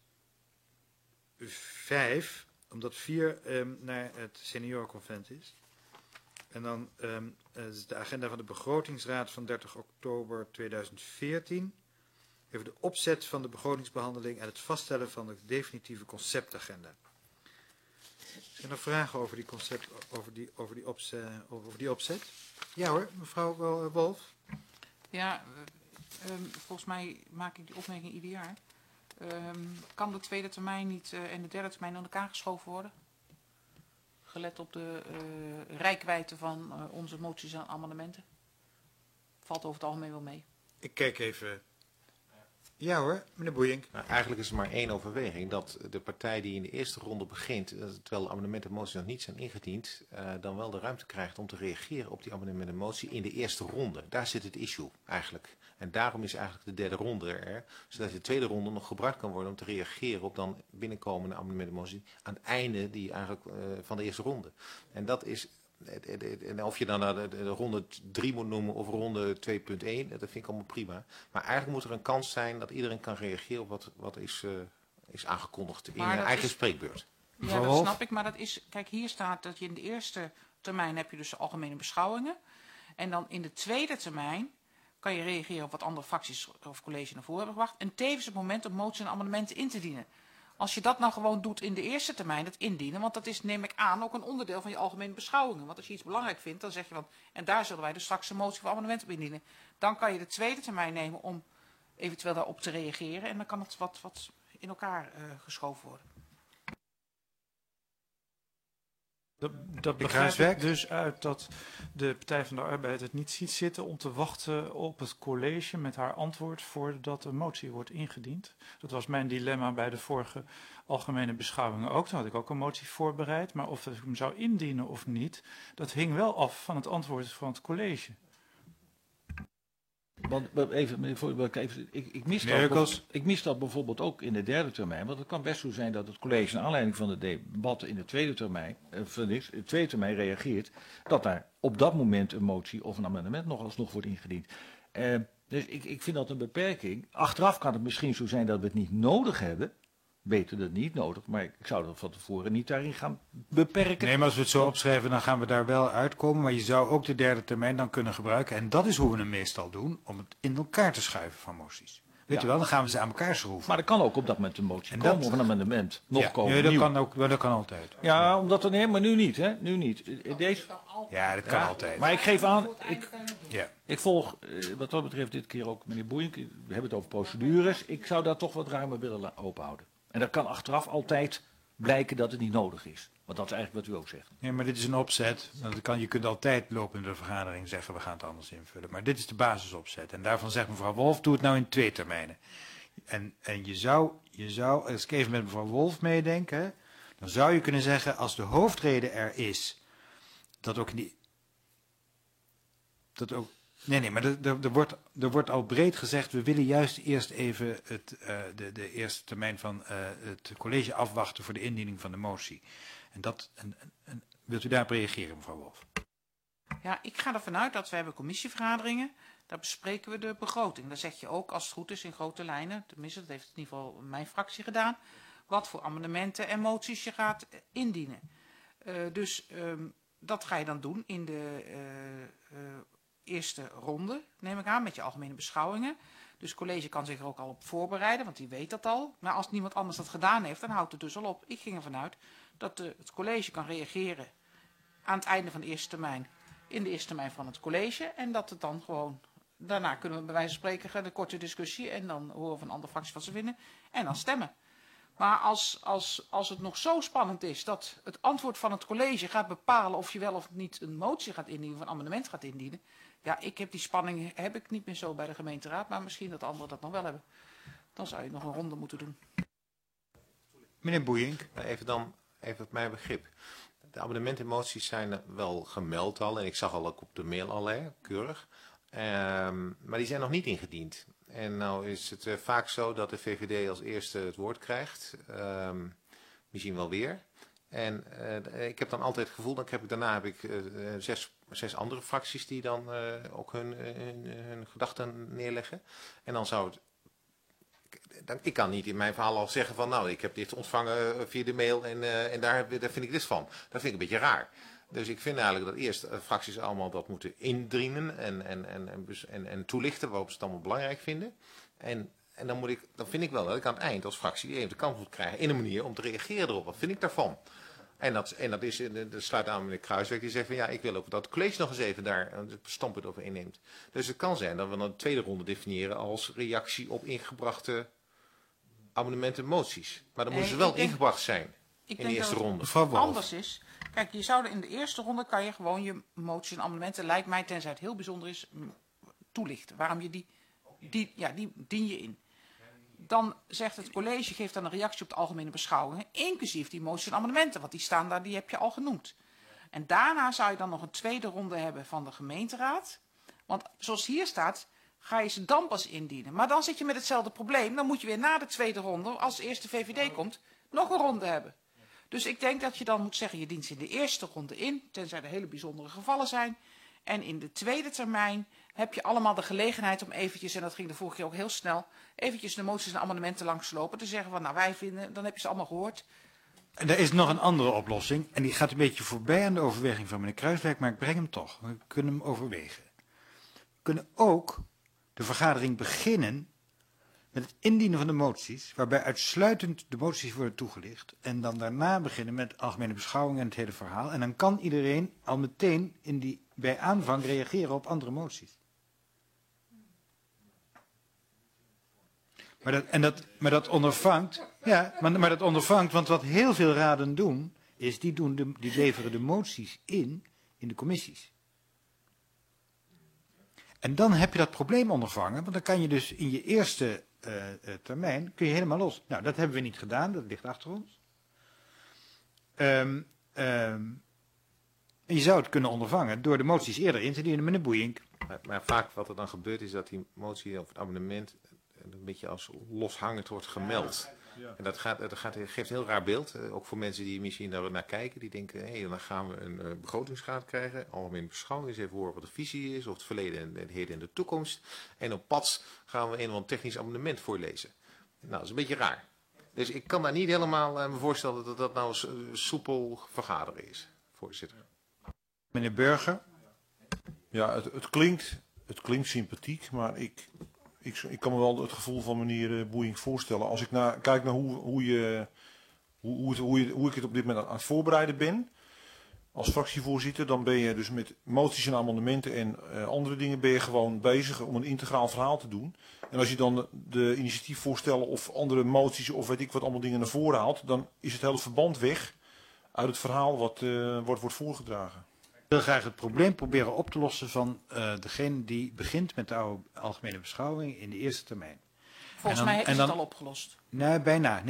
5, omdat 4 naar het seniorenconvent is. En dan is de agenda van de begrotingsraad van 30 oktober 2014. Even de opzet van de begrotingsbehandeling en het vaststellen van de definitieve conceptagenda. Zijn er vragen over die concept, over die opzet? Ja hoor, mevrouw Wolf. Ja, volgens mij maak ik die opmerking ieder jaar. Kan de tweede termijn niet en de derde termijn aan elkaar geschoven worden? Gelet op de reikwijdte van onze moties en amendementen. Valt over het algemeen wel mee. Ik kijk even. Ja hoor, meneer Boeink. Nou, eigenlijk is er maar 1 overweging. Dat de partij die in de eerste ronde begint, terwijl de amendementen en moties nog niet zijn ingediend, dan wel de ruimte krijgt om te reageren op die amendementen en motie in de eerste ronde. Daar zit het issue eigenlijk. En daarom is eigenlijk de derde ronde er, zodat de tweede ronde nog gebruikt kan worden om te reageren op dan binnenkomende amendementen en moties aan het einde van de eerste ronde. En dat is... En of je dan de ronde 3 moet noemen of ronde 2.1, dat vind ik allemaal prima. Maar eigenlijk moet er een kans zijn dat iedereen kan reageren op wat is aangekondigd in een eigen spreekbeurt. Ja, dat snap ik. Maar dat is, kijk, hier staat dat je in de eerste termijn heb je dus de algemene beschouwingen. En dan in de tweede termijn kan je reageren op wat andere fracties of college naar voren hebben gebracht. En tevens het moment om moties en amendementen in te dienen. Als je dat nou gewoon doet in de eerste termijn, het indienen, want dat is, neem ik aan, ook een onderdeel van je algemene beschouwingen. Want als je iets belangrijk vindt, dan zeg je van, en daar zullen wij dus straks een motie voor amendement op indienen. Dan kan je de tweede termijn nemen om eventueel daarop te reageren en dan kan het wat in elkaar geschoven worden. Dat begrijp ik dus uit dat de Partij van de Arbeid het niet ziet zitten om te wachten op het college met haar antwoord voordat een motie wordt ingediend. Dat was mijn dilemma bij de vorige algemene beschouwingen ook. Toen had ik ook een motie voorbereid, maar of ik hem zou indienen of niet, dat hing wel af van het antwoord van het college. Want even, meneer Voorzitter, ik mis dat bijvoorbeeld ook in de derde termijn. Want het kan best zo zijn dat het college naar aanleiding van de debatten in de tweede termijn, reageert. Dat daar op dat moment een motie of een amendement nog alsnog wordt ingediend. Dus ik vind dat een beperking. Achteraf kan het misschien zo zijn dat we het niet nodig hebben. Beter dat niet nodig, maar ik zou dat van tevoren niet daarin gaan beperken. Nee, maar als we het zo opschrijven, dan gaan we daar wel uitkomen. Maar je zou ook de derde termijn dan kunnen gebruiken. En dat is hoe we hem meestal doen, om het in elkaar te schuiven van moties. Weet je wel, dan gaan we ze aan elkaar schroeven. Maar er kan ook op dat moment een motie komen of een amendement nog komen. Ja, dat kan altijd. Ja, omdat er, nee, maar nu niet, hè? Nu niet. Deze... Ja, dat kan altijd. Maar ik geef aan, ik volg wat dat betreft dit keer ook meneer Boeink. We hebben het over procedures. Ik zou daar toch wat ruimer willen openhouden. En dat kan achteraf altijd blijken dat het niet nodig is. Want dat is eigenlijk wat u ook zegt. Nee, maar dit is een opzet. Je kunt altijd lopend in de vergadering zeggen, we gaan het anders invullen. Maar dit is de basisopzet. En daarvan zegt mevrouw Wolf, doe het nou in 2 termijnen. En je zou, als ik even met mevrouw Wolf meedenken, dan zou je kunnen zeggen, als de hoofdreden er is, dat ook in die... Dat ook... Nee, maar er wordt al breed gezegd, we willen juist eerst even de eerste termijn van het college afwachten voor de indiening van de motie. En wilt u daarop reageren, mevrouw Wolf? Ja, ik ga ervan uit dat we hebben commissievergaderingen. Daar bespreken we de begroting. Daar zeg je ook, als het goed is, in grote lijnen, tenminste, dat heeft in ieder geval mijn fractie gedaan, wat voor amendementen en moties je gaat indienen. Dat ga je dan doen in de eerste ronde, neem ik aan, met je algemene beschouwingen. Dus het college kan zich er ook al op voorbereiden, want die weet dat al. Maar als niemand anders dat gedaan heeft, dan houdt het dus al op. Ik ging ervan uit dat het college kan reageren aan het einde van de eerste termijn, in de eerste termijn van het college. En dat het dan gewoon, daarna kunnen we bij wijze van spreken een korte discussie en dan horen we van een andere fractie wat ze vinden en dan stemmen. Maar als het nog zo spannend is dat het antwoord van het college gaat bepalen of je wel of niet een motie gaat indienen of een amendement gaat indienen. Ja, ik heb die spanning niet meer zo bij de gemeenteraad, maar misschien dat anderen dat nog wel hebben. Dan zou je nog een ronde moeten doen. Meneer Boeink. Even op mijn begrip. De amendementen-moties zijn wel gemeld al en ik zag al ook op de mail al, keurig. Maar die zijn nog niet ingediend. En nou is het vaak zo dat de VVD als eerste het woord krijgt. Misschien wel weer. En ik heb dan altijd het gevoel, daarna heb ik 6 andere fracties die dan ook hun gedachten neerleggen. En dan zou het... Ik kan niet in mijn verhaal al zeggen van nou, ik heb dit ontvangen via de mail en daar vind ik dit van. Dat vind ik een beetje raar. Dus ik vind eigenlijk dat eerst fracties allemaal dat moeten indringen en toelichten waarop ze het allemaal belangrijk vinden. En dan vind ik wel dat ik aan het eind als fractie even de kans moet krijgen in een manier om te reageren erop. Wat vind ik daarvan? En dat sluit aan meneer Kruiswijk die zegt van ja, ik wil ook dat het college nog eens even daar een standpunt over inneemt. Dus het kan zijn dat we dan de tweede ronde definiëren als reactie op ingebrachte amendementen en moties. Maar dan moeten ze wel ingebracht zijn in de eerste ronde. Anders is. Kijk, je zou in de eerste ronde kan je gewoon je moties en amendementen, lijkt mij, tenzij het heel bijzonder is, toelichten. Waarom je die dien je in. Dan zegt het college, geeft dan een reactie op de algemene beschouwingen, inclusief die moties en amendementen, want die staan daar, die heb je al genoemd. En daarna zou je dan nog een tweede ronde hebben van de gemeenteraad. Want zoals hier staat, ga je ze dan pas indienen. Maar dan zit je met hetzelfde probleem. Dan moet je weer na de tweede ronde, als de eerste VVD komt, nog een ronde hebben. Dus ik denk dat je dan moet zeggen, je dient ze in de eerste ronde in, tenzij er hele bijzondere gevallen zijn. En in de tweede termijn heb je allemaal de gelegenheid om eventjes, en dat ging de vorige keer ook heel snel, eventjes de moties en amendementen langslopen. Te zeggen van, nou wij vinden, dan heb je ze allemaal gehoord. En er is nog een andere oplossing. En die gaat een beetje voorbij aan de overweging van meneer Kruiswijk, maar ik breng hem toch. We kunnen hem overwegen. We kunnen ook de vergadering beginnen met het indienen van de moties, waarbij uitsluitend de moties worden toegelicht. En dan daarna beginnen met algemene beschouwing en het hele verhaal. En dan kan iedereen al meteen bij aanvang reageren op andere moties. Maar dat ondervangt, want wat heel veel raden doen, is, die leveren de moties in de commissies. En dan heb je dat probleem ondervangen, want dan kan je dus in je eerste termijn, kun je helemaal los. Nou, dat hebben we niet gedaan, dat ligt achter ons. En je zou het kunnen ondervangen door de moties eerder in te dienen, meneer Boeink. Maar vaak wat er dan gebeurt is dat die motie of het amendement een beetje als loshangend wordt gemeld. Ja. En dat geeft een heel raar beeld. Ook voor mensen die misschien daar naar kijken. Die denken, hé, dan gaan we een begrotingsraad krijgen. Algemene beschouwing, eens even horen wat de visie is. Of het verleden en het heden en de toekomst. En op pad gaan we een of ander technisch amendement voorlezen. Nou, dat is een beetje raar. Dus ik kan daar niet helemaal me voorstellen dat dat nou soepel vergaderen is, voorzitter. Meneer Burger. Ja, het klinkt sympathiek, maar ik kan me wel het gevoel van meneer Boeink voorstellen. Als ik kijk naar hoe ik het op dit moment aan het voorbereiden ben, als fractievoorzitter, dan ben je dus met moties en amendementen en andere dingen ben je gewoon bezig om een integraal verhaal te doen. En als je dan de initiatiefvoorstellen of andere moties of weet ik wat allemaal dingen naar voren haalt, dan is het hele verband weg uit het verhaal wat wordt voorgedragen. Ik wil graag het probleem proberen op te lossen van degene die begint met de algemene beschouwing in de eerste termijn. Volgens mij is het al opgelost. Nee, bijna.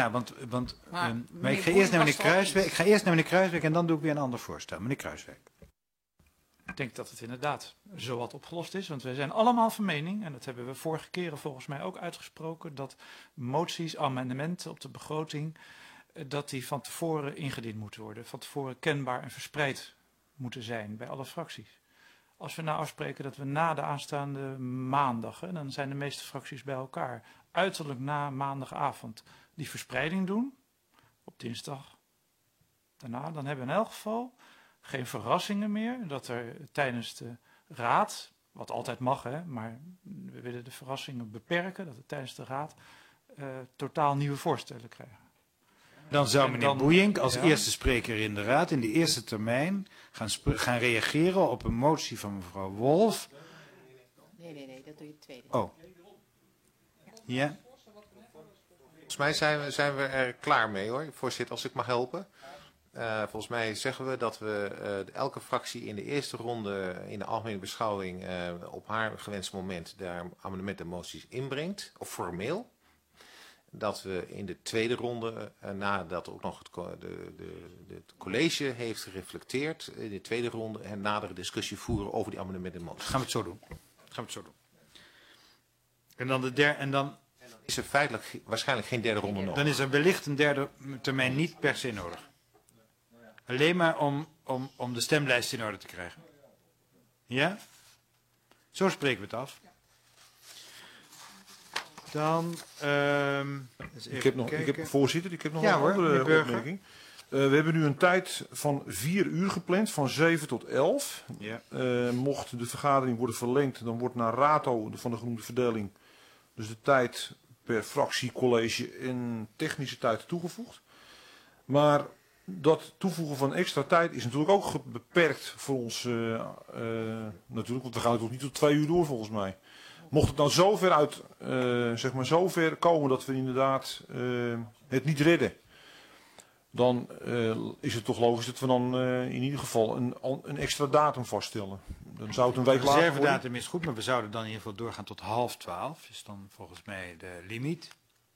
Maar ik ga eerst naar meneer Kruiswijk en dan doe ik weer een ander voorstel. Meneer Kruiswijk. Ik denk dat het inderdaad zowat opgelost is, want wij zijn allemaal van mening, en dat hebben we vorige keren volgens mij ook uitgesproken, dat moties, amendementen op de begroting, dat die van tevoren ingediend moeten worden, van tevoren kenbaar en verspreid moeten zijn bij alle fracties. Als we nou afspreken dat we na de aanstaande maandag, dan zijn de meeste fracties bij elkaar, uiterlijk na maandagavond die verspreiding doen, op dinsdag daarna, dan hebben we in elk geval geen verrassingen meer, dat er tijdens de raad, wat altijd mag, hè, maar we willen de verrassingen beperken, dat we tijdens de raad totaal nieuwe voorstellen krijgen. Dan zou meneer Boeink als eerste spreker in de raad in de eerste termijn gaan reageren op een motie van mevrouw Wolf. Nee, dat doe je tweede. Oh. Ja. Volgens mij zijn we er klaar mee, hoor, voorzitter, als ik mag helpen. Volgens mij zeggen we dat we elke fractie in de eerste ronde in de algemene beschouwing op haar gewenst moment daar amendementen en moties inbrengt, of formeel. Dat we in de tweede ronde, nadat ook nog het college heeft gereflecteerd, in de tweede ronde een nadere discussie voeren over die amendementen en moties. Gaan we het zo doen. En dan is er feitelijk waarschijnlijk geen derde ronde nodig. Dan is er wellicht een derde termijn niet per se nodig. Alleen maar om de stemlijst in orde te krijgen. Ja? Zo spreken we het af. Dan, voorzitter, ik heb nog een andere opmerking. We hebben nu een tijd van 4 uur gepland, van 7 tot 11. Ja. Mocht de vergadering worden verlengd, dan wordt naar rato van de genoemde verdeling dus de tijd per fractie, college en technische tijd toegevoegd. Maar dat toevoegen van extra tijd is natuurlijk ook beperkt voor ons, natuurlijk, want we gaan natuurlijk niet tot 2 uur door volgens mij. Mocht het dan zover komen dat we inderdaad het niet redden, dan is het toch logisch dat we dan in ieder geval een extra datum vaststellen. Dan zou het een week later worden. De reservedatum is goed, maar we zouden dan in ieder geval doorgaan tot 11:30. Is dan volgens mij de limiet.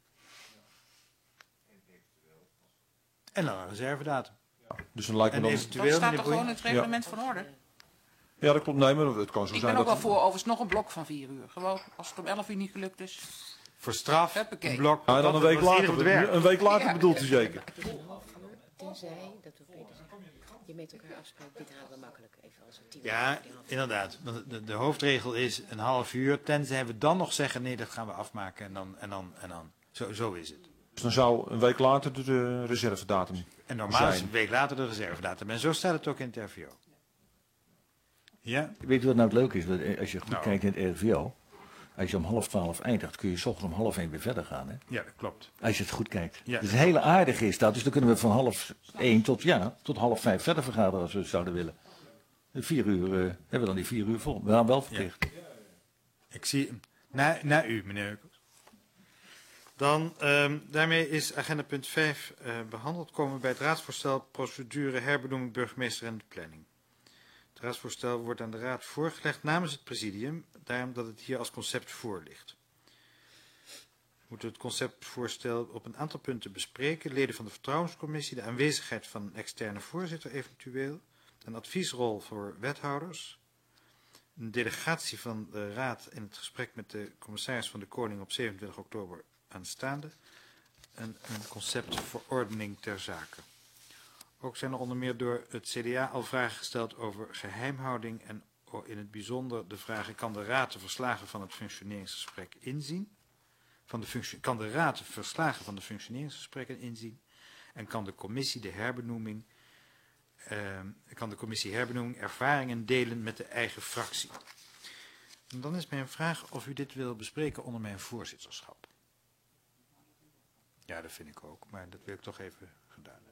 En dan een reservedatum. Ja, dus dan lijkt me dan staat er gewoon het reglement van orde. Ja, dat klopt. Nee, maar het kan zo zijn. Ik ben ook wel voor overigens nog een blok van 4 uur. Gewoon, als het om 11 uur niet gelukt is. Voor straf, een blok. Ja, dan een week later. Een week later bedoelt u zeker. Tenzij, dat hoeft niet te zeggen, je met elkaar afspreekt, dit halen we makkelijk even als een 10 uur. Ja, inderdaad. De hoofdregel is een half uur. Tenzij we dan nog zeggen, nee, dat gaan we afmaken. En dan. Zo is het. Dus dan zou een week later de reservedatum En normaal is een week later de reservedatum. En zo staat het ook in het RVO. Ja? Weet je wat nou het leuke is? Als je goed kijkt in het RVO, als je om 11:30 eindigt, kun je 's ochtends om 12:30 weer verder gaan. Hè? Ja, dat klopt. Als je het goed kijkt. Ja. Dus het hele aardige is dat. Dus dan kunnen we van 4:30 tot 4:30 verder vergaderen als we het zouden willen. 4 uur hebben we dan die 4 uur vol. We gaan wel verplicht. Ja. Ik zie, na u, meneer Heukels. Dan, daarmee is agenda punt 5 behandeld. Komen we bij het raadsvoorstel procedure herbenoeming burgemeester en de planning. Het raadsvoorstel wordt aan de raad voorgelegd namens het presidium, daarom dat het hier als concept voor ligt. We moeten het conceptvoorstel op een aantal punten bespreken. Leden van de vertrouwenscommissie, de aanwezigheid van een externe voorzitter eventueel, een adviesrol voor wethouders, een delegatie van de raad in het gesprek met de commissaris van de Koning op 27 oktober aanstaande en een conceptverordening ter zake. Ook zijn er onder meer door het CDA al vragen gesteld over geheimhouding en in het bijzonder de vraag: kan de raad de verslagen van het functioneringsgesprek inzien? Kan de raad de verslagen van de functioneringsgesprekken inzien? En kan de commissie herbenoeming ervaringen delen met de eigen fractie? En dan is mijn vraag of u dit wil bespreken onder mijn voorzitterschap. Ja, dat vind ik ook, maar dat wil ik toch even gedaan hebben.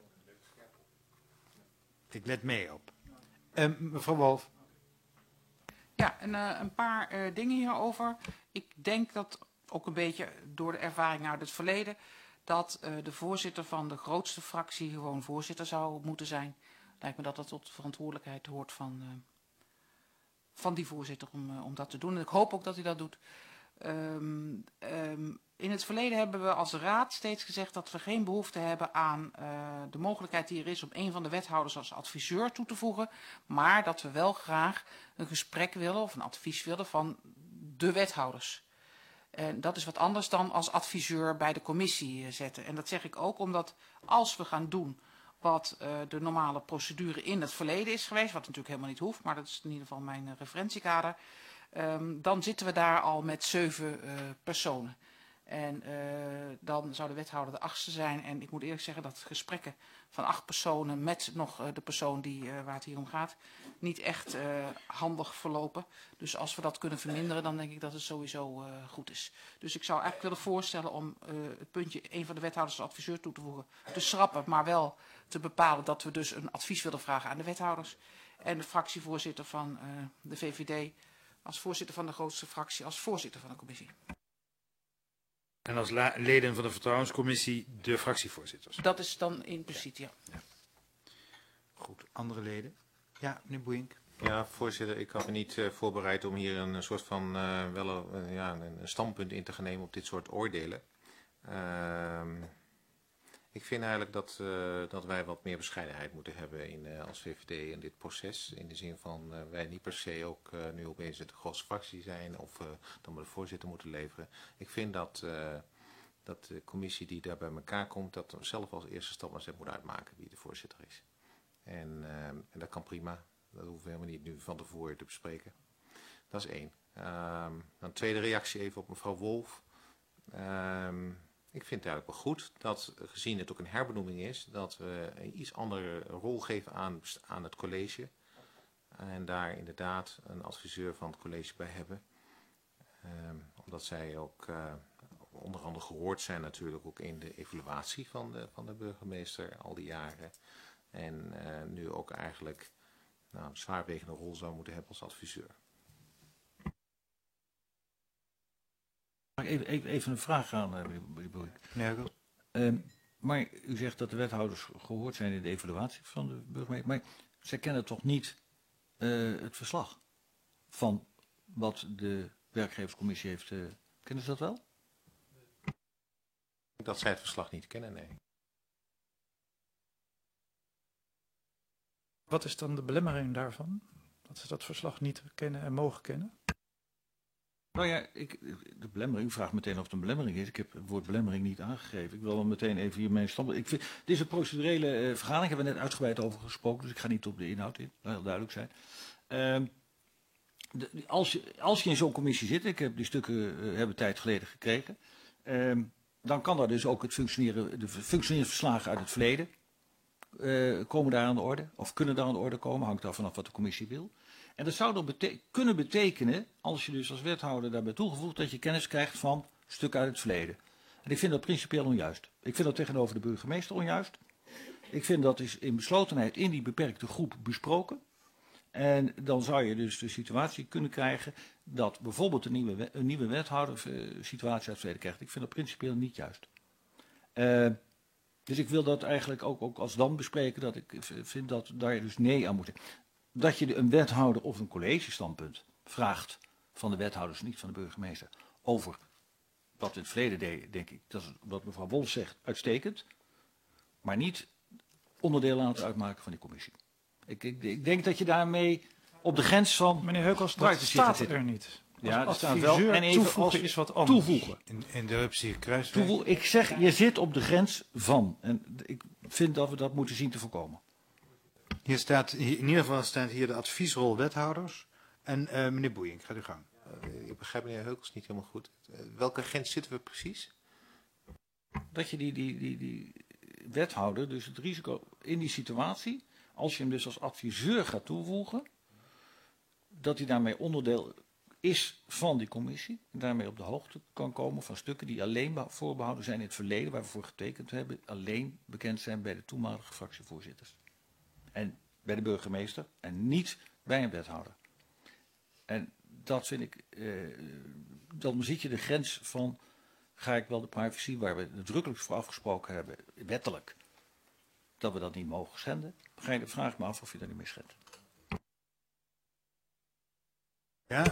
Ik let mee op. Mevrouw Wolf. Ja, een paar dingen hierover. Ik denk dat, ook een beetje door de ervaring uit het verleden, dat de voorzitter van de grootste fractie gewoon voorzitter zou moeten zijn. Lijkt me dat dat tot de verantwoordelijkheid hoort van die voorzitter om dat te doen. En ik hoop ook dat hij dat doet. In het verleden hebben we als raad steeds gezegd dat we geen behoefte hebben aan de mogelijkheid die er is om een van de wethouders als adviseur toe te voegen. Maar dat we wel graag een gesprek willen of een advies willen van de wethouders. En dat is wat anders dan als adviseur bij de commissie zetten. En dat zeg ik ook omdat als we gaan doen wat de normale procedure in het verleden is geweest, wat natuurlijk helemaal niet hoeft, maar dat is in ieder geval mijn referentiekader, dan zitten we daar al met 7 personen. En dan zou de wethouder de 8e zijn. En ik moet eerlijk zeggen dat gesprekken van 8 personen met nog de persoon waar het hier om gaat, niet echt handig verlopen. Dus als we dat kunnen verminderen, dan denk ik dat het sowieso goed is. Dus ik zou eigenlijk willen voorstellen om het puntje een van de wethouders als adviseur toe te voegen, te schrappen, maar wel te bepalen dat we dus een advies willen vragen aan de wethouders. En de fractievoorzitter van de VVD als voorzitter van de grootste fractie als voorzitter van de commissie. En als leden van de vertrouwenscommissie de fractievoorzitters. Dat is dan impliciet, ja. Goed, andere leden? Ja, meneer Boeink. Ja, voorzitter, ik had me niet voorbereid om hier een soort van een standpunt in te gaan nemen op dit soort oordelen. Ik vind eigenlijk dat wij wat meer bescheidenheid moeten hebben als VVD in dit proces. In de zin van wij niet per se ook nu opeens de grootste fractie zijn of dan maar de voorzitter moeten leveren. Ik vind dat de commissie die daar bij elkaar komt, dat zelf als eerste stap maar moet uitmaken wie de voorzitter is. En dat kan prima. Dat hoeven we helemaal niet nu van tevoren te bespreken. Dat is 1. Dan tweede reactie even op mevrouw Wolf. Ik vind het eigenlijk wel goed dat, gezien het ook een herbenoeming is, dat we een iets andere rol geven aan het college. En daar inderdaad een adviseur van het college bij hebben. Omdat zij ook onder andere gehoord zijn natuurlijk ook in de evaluatie van de burgemeester al die jaren. En nu ook eigenlijk een zwaarwegende rol zou moeten hebben als adviseur. Even een vraag aan meneer Boeink. Maar u zegt dat de wethouders gehoord zijn in de evaluatie van de burgemeester. Maar zij kennen toch niet het verslag van wat de werkgeverscommissie heeft. Kennen ze dat wel? Dat zij het verslag niet kennen, nee. Wat is dan de belemmering daarvan? Dat ze dat verslag niet kennen en mogen kennen? Nou ja, de belemmering, u vraagt meteen of het een belemmering is. Ik heb het woord belemmering niet aangegeven. Ik wil dan meteen even hier mijn standpunt. Dit is een procedurele vergadering, hebben we net uitgebreid over gesproken, dus ik ga niet op de inhoud in, dat heel duidelijk zijn. Als je in zo'n commissie zit, ik heb die stukken hebben tijd geleden gekregen, dan kan daar dus ook de functioneringsverslagen uit het verleden komen daar aan de orde, of kunnen daar aan de orde komen, hangt af vanaf wat de commissie wil. En dat zou dan kunnen betekenen, als je dus als wethouder daarbij toegevoegd, dat je kennis krijgt van stukken uit het verleden. En ik vind dat principieel onjuist. Ik vind dat tegenover de burgemeester onjuist. Ik vind dat is in beslotenheid in die beperkte groep besproken. En dan zou je dus de situatie kunnen krijgen dat bijvoorbeeld een nieuwe wethouder situatie uit verleden krijgt. Ik vind dat principieel niet juist. Dus ik wil dat eigenlijk ook als dan bespreken, dat ik vind dat daar dus nee aan moet. Dat je een wethouder of een collegestandpunt vraagt van de wethouders, niet van de burgemeester, over wat we in het verleden deden, denk ik, dat is wat mevrouw Wolf zegt, uitstekend, maar niet onderdeel aan het uitmaken van die commissie. Ik denk dat je daarmee op de grens van... Meneer Heukels, dat staat er niet. Ja, dat staat wel. En even Toevoegen is wat anders. Toevoegen. In de optie Kruiswijk. Ik zeg, je zit op de grens van. En ik vind dat we dat moeten zien te voorkomen. Hier staat, in ieder geval staat hier de adviesrol wethouders. En meneer Boeing, gaat u gang. Ik begrijp meneer Heukels niet helemaal goed. Welke grens zitten we precies? Dat je die wethouder, dus het risico in die situatie, als je hem dus als adviseur gaat toevoegen, dat hij daarmee onderdeel is van die commissie. En daarmee op de hoogte kan komen van stukken die alleen voorbehouden zijn in het verleden, waar we voor getekend hebben, alleen bekend zijn bij de toenmalige fractievoorzitters. En bij de burgemeester en niet bij een wethouder. En dat vind ik, dan zit je de grens van, ga ik wel de privacy, waar we nadrukkelijk voor afgesproken hebben, wettelijk, dat we dat niet mogen schenden. Vraag ik me af of je dat niet meer schendt. Ja?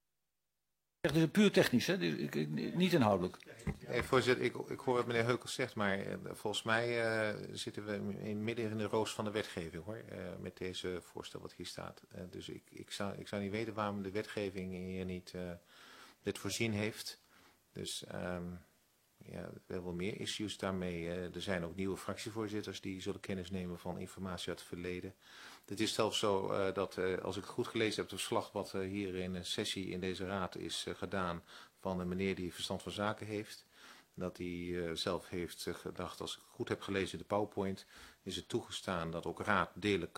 Het is puur technisch, hè? Niet inhoudelijk. Voorzitter, ik hoor wat meneer Heukels zegt, maar volgens mij zitten we midden in de roos van de wetgeving, hoor, met deze voorstel wat hier staat. Dus ik zou niet weten waarom de wetgeving hier niet dit voorzien heeft. Dus ja, we hebben wel meer issues daarmee. Er zijn ook nieuwe fractievoorzitters die zullen kennis nemen van informatie uit het verleden. Het is zelfs zo dat, als ik het goed gelezen heb, het verslag wat hier in een sessie in deze raad is gedaan van een meneer die verstand van zaken heeft, dat hij zelf heeft gedacht, als ik het goed heb gelezen in de PowerPoint, is het toegestaan dat ook raad delen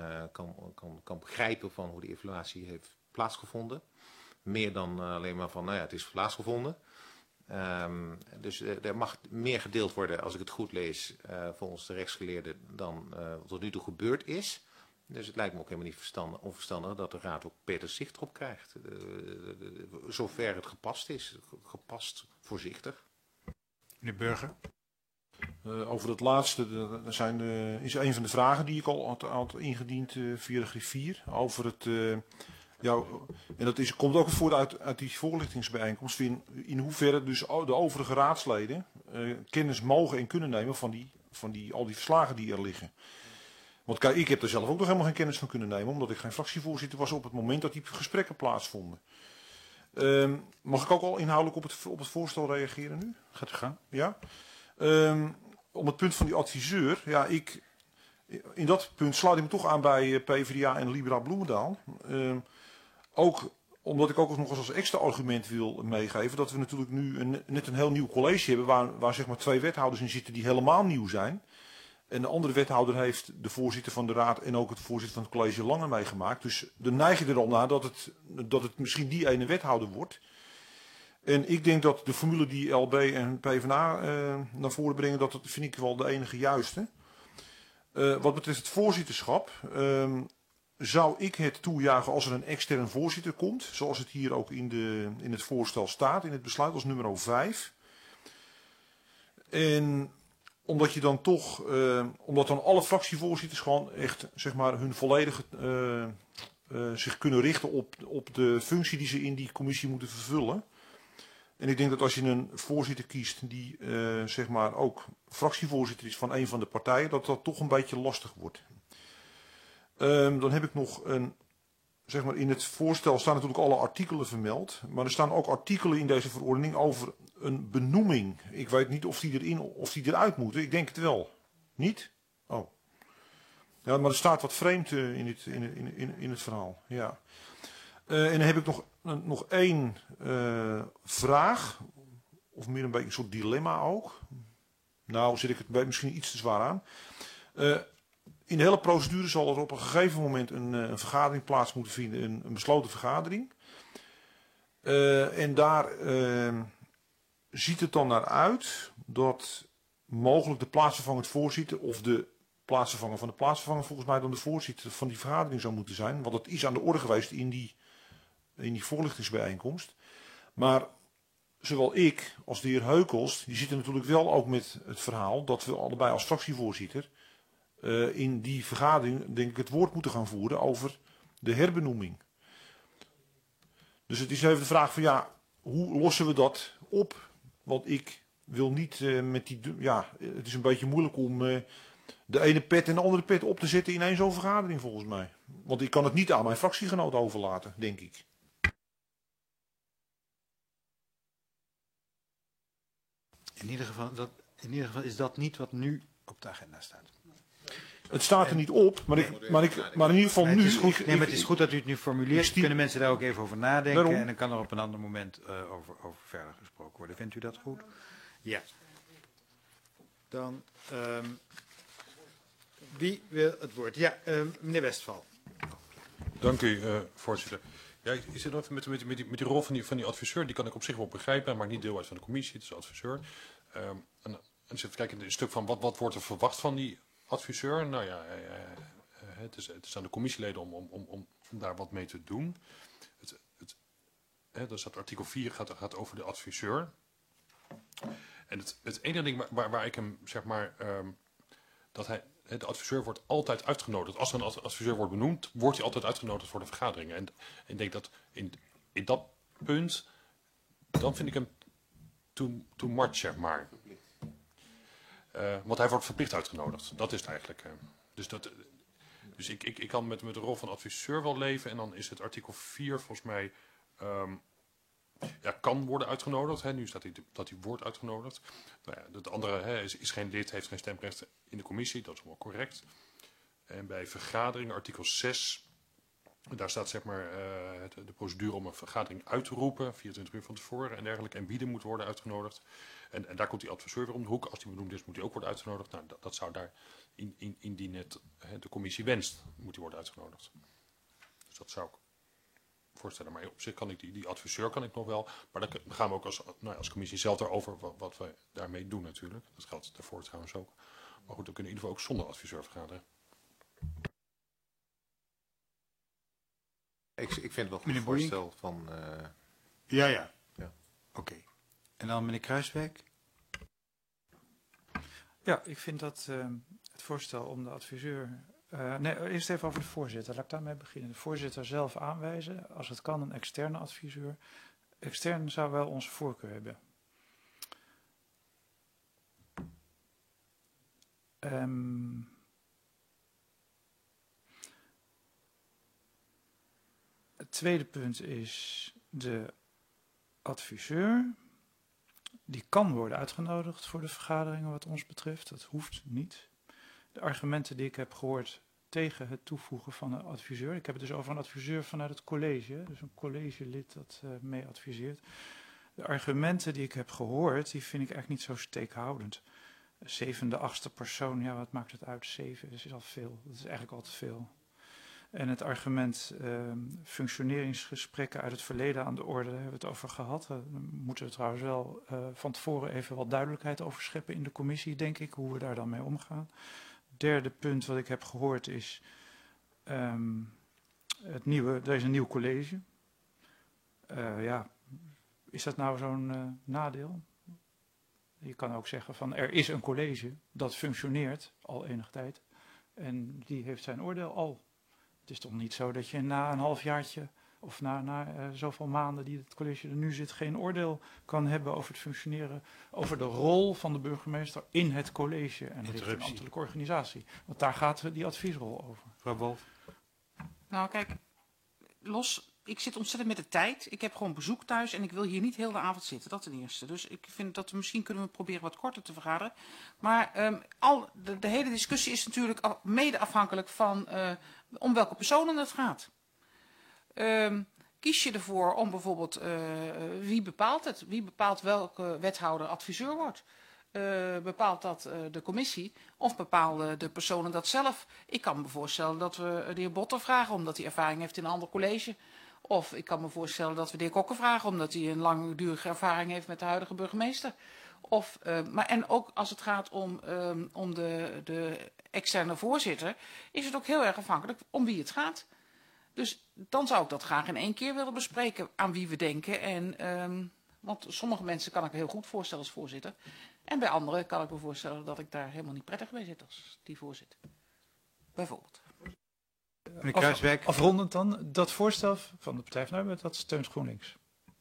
kan begrijpen van hoe die evaluatie heeft plaatsgevonden. Meer dan alleen maar van, nou ja, het is plaatsgevonden. Dus er mag meer gedeeld worden, als ik het goed lees, volgens de rechtsgeleerde, dan wat tot nu toe gebeurd is. Dus het lijkt me ook helemaal niet onverstandig dat de raad ook beter zicht erop krijgt. Zover het gepast is. Gepast, voorzichtig. Meneer Burger. Over dat laatste, is een van de vragen die ik al had ingediend via de griffier. Over het... en dat komt ook voort uit die voorlichtingsbijeenkomst. In hoeverre dus de overige raadsleden kennis mogen en kunnen nemen van al die verslagen die er liggen. Want kijk, ik heb er zelf ook nog helemaal geen kennis van kunnen nemen, omdat ik geen fractievoorzitter was op het moment dat die gesprekken plaatsvonden. Mag ik ook al inhoudelijk op het voorstel reageren nu? Gaat u gang. Ja. Om het punt van die adviseur. Ja, in dat punt sluit ik me toch aan bij PvdA en Libera Bloemendaal. Ook omdat ik ook nog eens als extra argument wil meegeven dat we natuurlijk nu net een heel nieuw college hebben waar zeg maar 2 wethouders in zitten die helemaal nieuw zijn. En de andere wethouder heeft de voorzitter van de raad en ook het voorzitter van het college langer meegemaakt. Dus dan neig je er al naar dat het misschien die ene wethouder wordt. En ik denk dat de formule die LB en PvdA naar voren brengen, dat vind ik wel de enige juiste. Wat betreft het voorzitterschap, zou ik het toejuichen als er een extern voorzitter komt. Zoals het hier ook in het voorstel staat, in het besluit als nummer 5. En omdat je dan toch, omdat dan alle fractievoorzitters gewoon echt, zeg maar, hun volledige zich kunnen richten op de functie die ze in die commissie moeten vervullen. En ik denk dat als je een voorzitter kiest die, zeg maar, ook fractievoorzitter is van een van de partijen, dat toch een beetje lastig wordt. Dan heb ik nog zeg maar, in het voorstel staan natuurlijk alle artikelen vermeld, maar er staan ook artikelen in deze verordening over een benoeming. Ik weet niet of die eruit moeten. Ik denk het wel. Niet? Oh. Ja, maar er staat wat vreemd in het verhaal. Ja. En dan heb ik nog één vraag. Of meer een beetje een soort dilemma ook. Nou zit ik het misschien iets te zwaar aan. In de hele procedure zal er op een gegeven moment een vergadering plaats moeten vinden. Een besloten vergadering. En daar ziet het dan naar uit dat mogelijk de plaatsvervangend voorzitter of de plaatsvervanger van de plaatsvervanger volgens mij dan de voorzitter van die vergadering zou moeten zijn. Want dat is aan de orde geweest in die voorlichtingsbijeenkomst. Maar zowel ik als de heer Heukels, die zitten natuurlijk wel ook met het verhaal dat we allebei als fractievoorzitter in die vergadering denk ik het woord moeten gaan voeren over de herbenoeming. Dus het is even de vraag van ja, hoe lossen we dat op? Want ik wil niet met die... Ja, het is een beetje moeilijk om de ene pet en de andere pet op te zetten in één zo'n vergadering volgens mij. Want ik kan het niet aan mijn fractiegenoot overlaten, denk ik. In ieder geval is dat niet wat nu op de agenda staat. Het staat er niet op, maar in ieder geval nu... Maar het is goed dat u het nu formuleert. Kunnen mensen daar ook even over nadenken. Daarom. En dan kan er op een ander moment over verder gesproken worden. Vindt u dat goed? Ja. Dan, wie wil het woord? Ja, meneer Westphal. Dank u, voorzitter. Ja, ik zit even met die rol van die adviseur. Die kan ik op zich wel begrijpen. Hij maakt niet deel uit van de commissie. Het is adviseur. En even kijken in een stuk van wat wordt er verwacht van die adviseur. Nou ja, het is aan de commissieleden om daar wat mee te doen. Dat staat artikel 4 gaat over de adviseur. En het enige ding waar ik hem, zeg maar, de adviseur wordt altijd uitgenodigd. Als er een adviseur wordt benoemd, wordt hij altijd uitgenodigd voor de vergaderingen. En ik denk dat in dat punt, dan vind ik hem too much, zeg maar. Want hij wordt verplicht uitgenodigd. Dat is het eigenlijk. Dus ik kan met de rol van adviseur wel leven. En dan is het artikel 4 volgens mij... kan worden uitgenodigd. Nu staat dat hij wordt uitgenodigd. Nou ja, de andere is geen lid, heeft geen stemrecht in de commissie. Dat is wel correct. En bij vergaderingen, artikel 6... Daar staat zeg maar de procedure om een vergadering uit te roepen. 24 uur van tevoren en dergelijke. En bieden moet worden uitgenodigd. En daar komt die adviseur weer om de hoek. Als die benoemd is, moet hij ook worden uitgenodigd. Nou, dat zou daar, indien het de commissie wenst, moet hij worden uitgenodigd. Dus dat zou ik voorstellen. Maar op zich kan ik die adviseur kan ik nog wel. Maar dan gaan we ook als commissie zelf daarover wat we daarmee doen natuurlijk. Dat geldt daarvoor trouwens ook. Maar goed, we kunnen in ieder geval ook zonder adviseur vergaderen. Ik vind het wel een goed voorstel van... Ja. Oké. En dan meneer Kruiswijk. Ja, ik vind dat het voorstel om de adviseur... eerst even over de voorzitter. Laat ik daarmee beginnen. De voorzitter zelf aanwijzen. Als het kan, een externe adviseur. Extern zou wel onze voorkeur hebben. Het tweede punt is de adviseur. Die kan worden uitgenodigd voor de vergaderingen wat ons betreft. Dat hoeft niet. De argumenten die ik heb gehoord tegen het toevoegen van een adviseur. Ik heb het dus over een adviseur vanuit het college. Dus een collegelid dat mee adviseert. De argumenten die ik heb gehoord, die vind ik echt niet zo steekhoudend. 7e, 8e persoon, ja wat maakt het uit? 7, dat is al veel. Dat is eigenlijk al te veel. En het argument functioneringsgesprekken uit het verleden aan de orde, daar hebben we het over gehad. Daar moeten we trouwens wel van tevoren even wat duidelijkheid over scheppen in de commissie, denk ik, hoe we daar dan mee omgaan. Derde punt wat ik heb gehoord is, er is een nieuw college. Is dat nou zo'n nadeel? Je kan ook zeggen van er is een college dat functioneert al enige tijd en die heeft zijn oordeel al. Het is toch niet zo dat je na een halfjaartje of na zoveel maanden die het college er nu zit geen oordeel kan hebben over het functioneren, over de rol van de burgemeester in het college en de ambtelijke organisatie. Want daar gaat die adviesrol over. Mevrouw Wolf. Nou kijk, ik zit ontzettend met de tijd. Ik heb gewoon bezoek thuis en ik wil hier niet heel de avond zitten. Dat ten eerste. Dus ik vind dat misschien kunnen we proberen wat korter te vergaderen. Maar de hele discussie is natuurlijk mede afhankelijk van om welke personen het gaat. Kies je ervoor om bijvoorbeeld, wie bepaalt het? Wie bepaalt welke wethouder adviseur wordt? Bepaalt dat de commissie of bepalen de personen dat zelf? Ik kan me voorstellen dat we de heer Botter vragen omdat hij ervaring heeft in een ander college. Of ik kan me voorstellen dat we de heer Kokker vragen omdat hij een langdurige ervaring heeft met de huidige burgemeester. En ook als het gaat om de externe voorzitter, is het ook heel erg afhankelijk om wie het gaat. Dus dan zou ik dat graag in 1 keer willen bespreken aan wie we denken. Want sommige mensen kan ik me heel goed voorstellen als voorzitter. En bij anderen kan ik me voorstellen dat ik daar helemaal niet prettig bij zit als die voorzitter. Bijvoorbeeld. Meneer Kruijswijk. Afrondend dan, dat voorstel van de Partij van de Arbeid, dat steunt GroenLinks.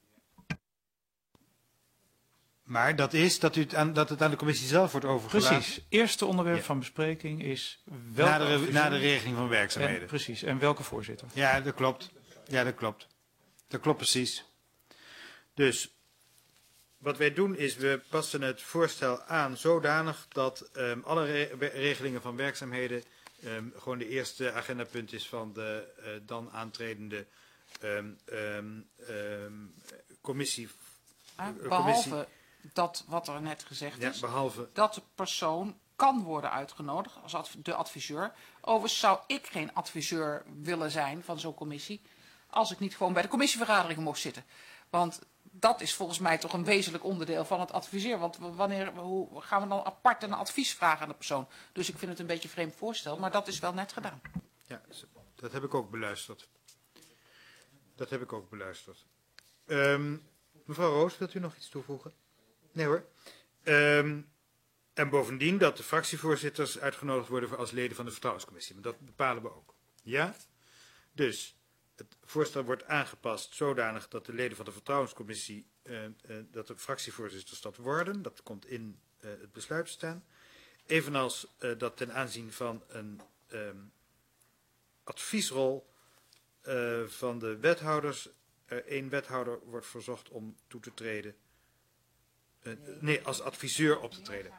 Maar dat is dat het aan de commissie zelf wordt overgelaten. Precies. Eerste onderwerp van bespreking is na de regeling van werkzaamheden. Precies. En welke voorzitter? Ja, dat klopt. Dat klopt precies. Dus wat wij doen is, we passen het voorstel aan zodanig dat alle regelingen van werkzaamheden gewoon de eerste agendapunt is van de dan aantredende commissie. Behalve dat wat er net gezegd is, dat de persoon kan worden uitgenodigd als de adviseur. Overigens zou ik geen adviseur willen zijn van zo'n commissie als ik niet gewoon bij de commissievergaderingen mocht zitten. Want dat is volgens mij toch een wezenlijk onderdeel van het adviseren. Want hoe gaan we dan apart een advies vragen aan de persoon? Dus ik vind het een beetje een vreemd voorstel, maar dat is wel net gedaan. Ja, dat heb ik ook beluisterd. Mevrouw Roos, wilt u nog iets toevoegen? Nee hoor. En bovendien dat de fractievoorzitters uitgenodigd worden als leden van de vertrouwenscommissie. Want dat bepalen we ook. Ja? Dus het voorstel wordt aangepast zodanig dat de leden van de vertrouwenscommissie, dat de fractievoorzitters dat worden. Dat komt in het besluit te staan. Evenals dat ten aanzien van een adviesrol van de wethouders, 1 wethouder wordt verzocht om toe te treden. Als adviseur op te treden.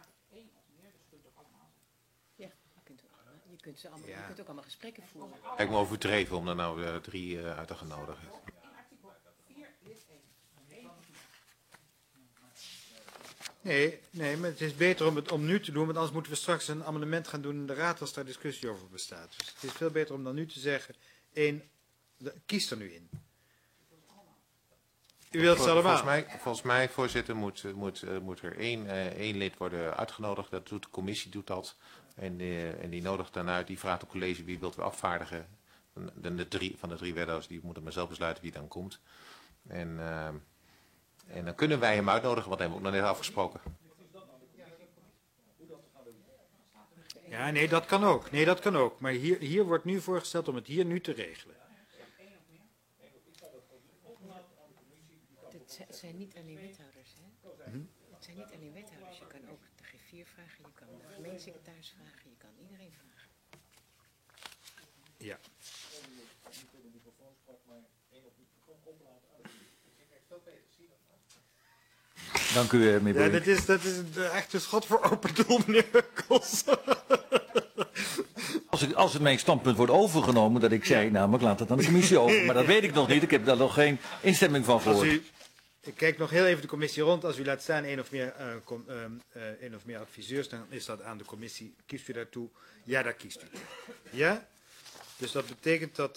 Ja, je kunt ze allemaal, je kunt ook allemaal gesprekken voeren. Lijkt me overdreven om er nou 3 uit te gaan nodigen. Nee, maar het is beter om nu te doen, want anders moeten we straks een amendement gaan doen in de raad als daar discussie over bestaat. Dus het is veel beter om dan nu te zeggen, kies er nu in. U wilt het allemaal? Volgens mij, voorzitter, moet er één lid worden uitgenodigd. De commissie doet dat. En die nodigt dan uit, die vraagt op college wie wilt u afvaardigen. Van de 3 wethouders, die moeten maar zelf besluiten wie dan komt. En dan kunnen wij hem uitnodigen, want dat hebben we ook nog net afgesproken. Ja, nee, dat kan ook. Maar hier wordt nu voorgesteld om het hier nu te regelen. Het zijn niet alleen wethouders, hè? Het zijn niet alleen wethouders. Je kan ook de G4 vragen, je kan de gemeentesecretaris vragen, je kan iedereen vragen. Ja. Dank u, meneer Boeing. Ja, dat is echt een schot voor open doel, meneer Hukkels. Als het mijn standpunt wordt overgenomen, dat ik zei, namelijk laat het aan de commissie over. Maar dat weet ik nog niet, ik heb daar nog geen instemming van gehoord. Ik kijk nog heel even de commissie rond. Als u laat staan één of meer adviseurs, dan is dat aan de commissie. Kiest u daartoe? Ja, daar kiest u. Ja? Dus dat betekent dat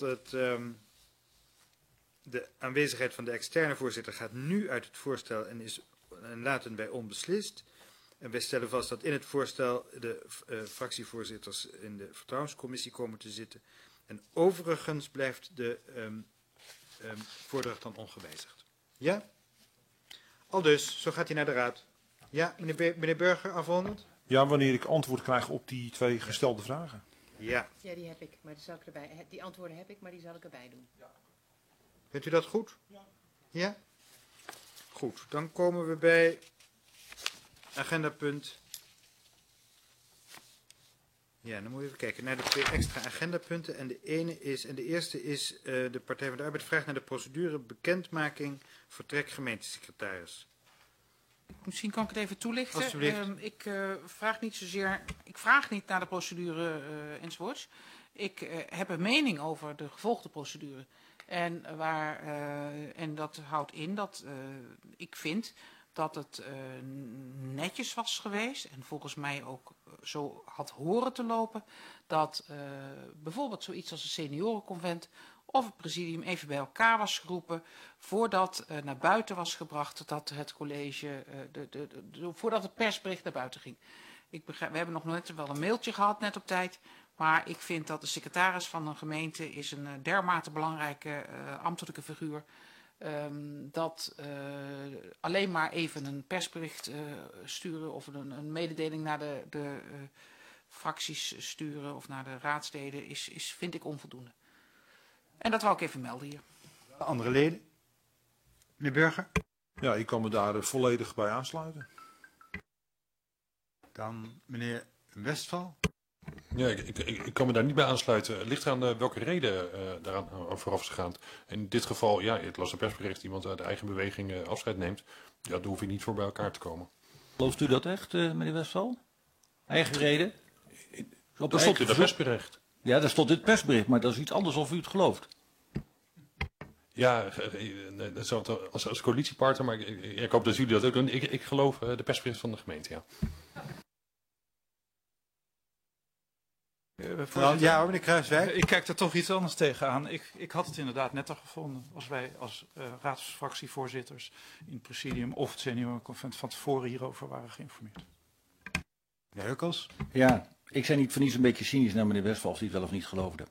de aanwezigheid van de externe voorzitter gaat nu uit het voorstel en laten wij onbeslist. En wij stellen vast dat in het voorstel de fractievoorzitters in de vertrouwenscommissie komen te zitten. En overigens blijft de voordracht dan ongewijzigd. Ja? Aldus, zo gaat hij naar de raad. Ja, meneer Burger, afrondend? Ja, wanneer ik antwoord krijg op die 2 gestelde vragen. Ja. Ja, die heb ik, maar die zal ik erbij. Die antwoorden heb ik, maar die zal ik erbij doen. Vindt u dat goed? Ja? Goed, dan komen we bij agendapunt. Ja, dan moeten we even kijken naar de 2 extra agendapunten. En de eerste is de Partij van de Arbeid vraagt naar de procedure bekendmaking vertrek gemeentesecretaris. Misschien kan ik het even toelichten. Alsjeblieft. Ik vraag niet naar de procedure enzovoorts. Ik heb een mening over de gevolgde procedure. En dat houdt in dat ik vind dat het netjes was geweest en volgens mij ook zo had horen te lopen dat bijvoorbeeld zoiets als een seniorenconvent of het presidium even bij elkaar was geroepen voordat naar buiten was gebracht dat het college, voordat het persbericht naar buiten ging. We hebben nog net wel een mailtje gehad net op tijd, maar ik vind dat de secretaris van een gemeente is een dermate belangrijke ambtelijke figuur dat alleen maar even een persbericht sturen of een mededeling naar de fracties sturen of naar de raadsleden vind ik onvoldoende. En dat wou ik even melden hier. Andere leden? Meneer Burger? Ja, ik kan me daar volledig bij aansluiten. Dan meneer Westphal? Ja, ik kan me daar niet bij aansluiten. Het ligt eraan welke reden daaraan vooraf is gegaan. In dit geval, ja, het las een persbericht, iemand uit de eigen beweging afscheid neemt. Ja, daar hoef je niet voor bij elkaar te komen. Gelooft u dat echt, meneer Westphal? Eigen reden? Dat stond in het persbericht. Ja, dat stond in het persbericht, maar dat is iets anders of u het gelooft. Ja, als coalitiepartner, maar ik hoop dat jullie dat ook doen. Ik geloof de persbericht van de gemeente, ja. Ja, meneer Kruijswijk. Ik kijk er toch iets anders tegenaan. Ik had het inderdaad netter gevonden als wij als raadsfractievoorzitters in het presidium of het seniorenconvent van tevoren hierover waren geïnformeerd. Meneer Hukkels? Ja, ik zei niet voor niets een beetje cynisch naar meneer Westphal of hij het wel of niet geloofde.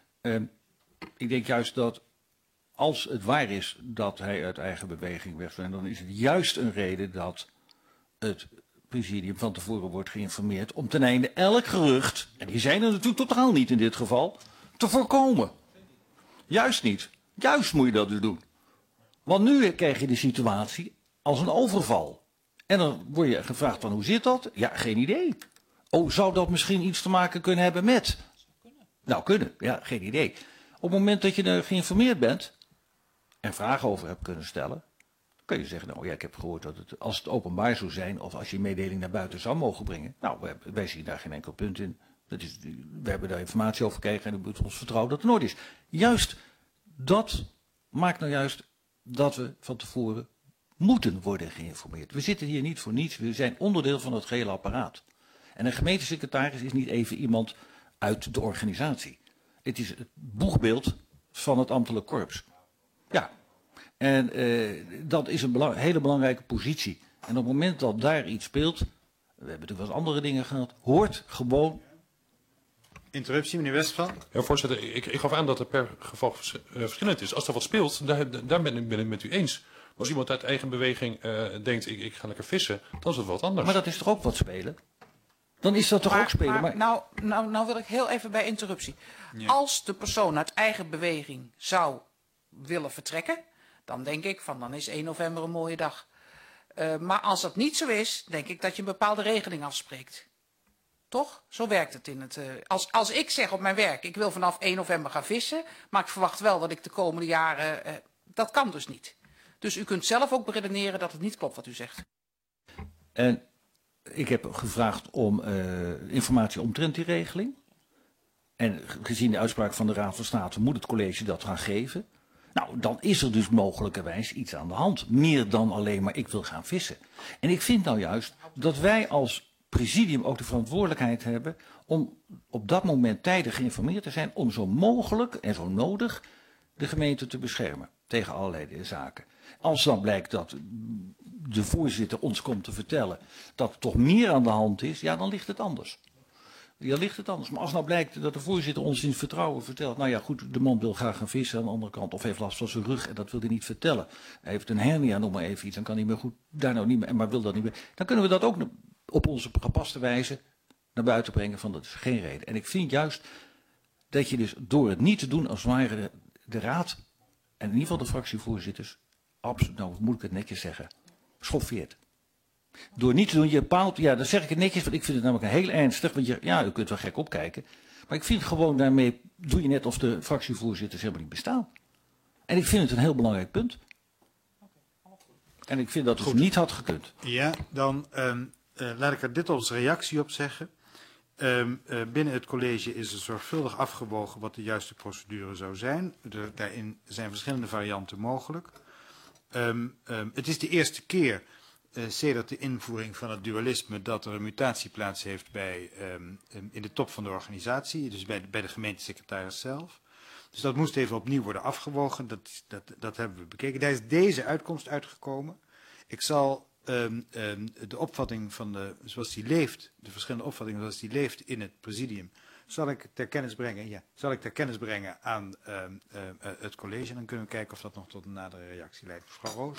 Ik denk juist dat als het waar is dat hij uit eigen beweging weg is, dan is het juist een reden dat het presidium van tevoren wordt geïnformeerd om ten einde elk gerucht, en die zijn er natuurlijk totaal niet in dit geval, te voorkomen. Juist niet. Juist moet je dat dus doen. Want nu krijg je de situatie als een overval. En dan word je gevraagd van hoe zit dat? Ja, geen idee. Oh, zou dat misschien iets te maken kunnen hebben met? Nou, kunnen. Ja, geen idee. Op het moment dat je er geïnformeerd bent en vragen over hebt kunnen stellen, kun je zeggen, nou ja, ik heb gehoord dat het, als het openbaar zou zijn, of als je mededeling naar buiten zou mogen brengen, nou, wij zien daar geen enkel punt in. We hebben daar informatie over gekregen en het moet ons vertrouwen dat het in orde is. Juist dat maakt nou juist dat we van tevoren moeten worden geïnformeerd. We zitten hier niet voor niets, we zijn onderdeel van het gehele apparaat. En een gemeentesecretaris is niet even iemand uit de organisatie. Het is het boegbeeld van het ambtelijk korps. Ja. En dat is een hele belangrijke positie. En op het moment dat daar iets speelt, we hebben natuurlijk wel eens andere dingen gehad, hoort gewoon. Interruptie, meneer Westphal. Ja, voorzitter, ik gaf aan dat het per geval verschillend is. Als er wat speelt, daar ben ik het met u eens. Maar als iemand uit eigen beweging denkt, ik ga lekker vissen, dan is het wat anders. Maar dat is toch ook wat spelen? Dan is dat toch ook spelen? Maar nou wil ik heel even bij interruptie. Ja. Als de persoon uit eigen beweging zou willen vertrekken, dan denk ik van dan is 1 november een mooie dag. Maar als dat niet zo is, denk ik dat je een bepaalde regeling afspreekt. Toch? Zo werkt het in het... Als ik zeg op mijn werk, ik wil vanaf 1 november gaan vissen, maar ik verwacht wel dat ik de komende jaren... dat kan dus niet. Dus u kunt zelf ook beredeneren dat het niet klopt wat u zegt. En ik heb gevraagd om informatie omtrent die regeling. En gezien de uitspraak van de Raad van State moet het college dat gaan geven. Nou, dan is er dus mogelijkerwijs iets aan de hand. Meer dan alleen maar ik wil gaan vissen. En ik vind nou juist dat wij als presidium ook de verantwoordelijkheid hebben om op dat moment tijdig geïnformeerd te zijn om zo mogelijk en zo nodig de gemeente te beschermen tegen allerlei zaken. Als dan blijkt dat de voorzitter ons komt te vertellen dat er toch meer aan de hand is, ja, dan ligt het anders. Ja, ligt het anders. Maar als nou blijkt dat de voorzitter ons in vertrouwen vertelt, nou ja goed, de man wil graag gaan vissen aan de andere kant, of heeft last van zijn rug en dat wil hij niet vertellen. Hij heeft een hernia, noem maar even iets, dan kan hij meer goed, daar nou niet meer, maar wil dat niet meer. Dan kunnen we dat ook op onze gepaste wijze naar buiten brengen van dat is geen reden. En ik vind juist dat je dus door het niet te doen als het ware de raad en in ieder geval de fractievoorzitters, absoluut, nou moet ik het netjes zeggen, schoffeert. Door niet te doen, je bepaalt, ja, dan zeg ik het netjes, want ik vind het namelijk heel ernstig, want u kunt wel gek opkijken, maar ik vind gewoon daarmee, doe je net of de fractievoorzitters helemaal niet bestaan. En ik vind het een heel belangrijk punt. En ik vind dat het niet had gekund. Ja, dan laat ik er dit als reactie op zeggen. Binnen het college is er zorgvuldig afgewogen wat de juiste procedure zou zijn. Daarin zijn verschillende varianten mogelijk. Het is de eerste keer sedert de invoering van het dualisme dat er een mutatie plaats heeft in de top van de organisatie, dus bij de gemeentesecretaris zelf. Dus dat moest even opnieuw worden afgewogen. Dat hebben we bekeken. Daar is deze uitkomst uitgekomen. Ik zal de opvatting van zoals die leeft, de verschillende opvattingen zoals die leeft in het presidium, zal ik ter kennis brengen aan het college. En dan kunnen we kijken of dat nog tot een nadere reactie leidt. Mevrouw Roos.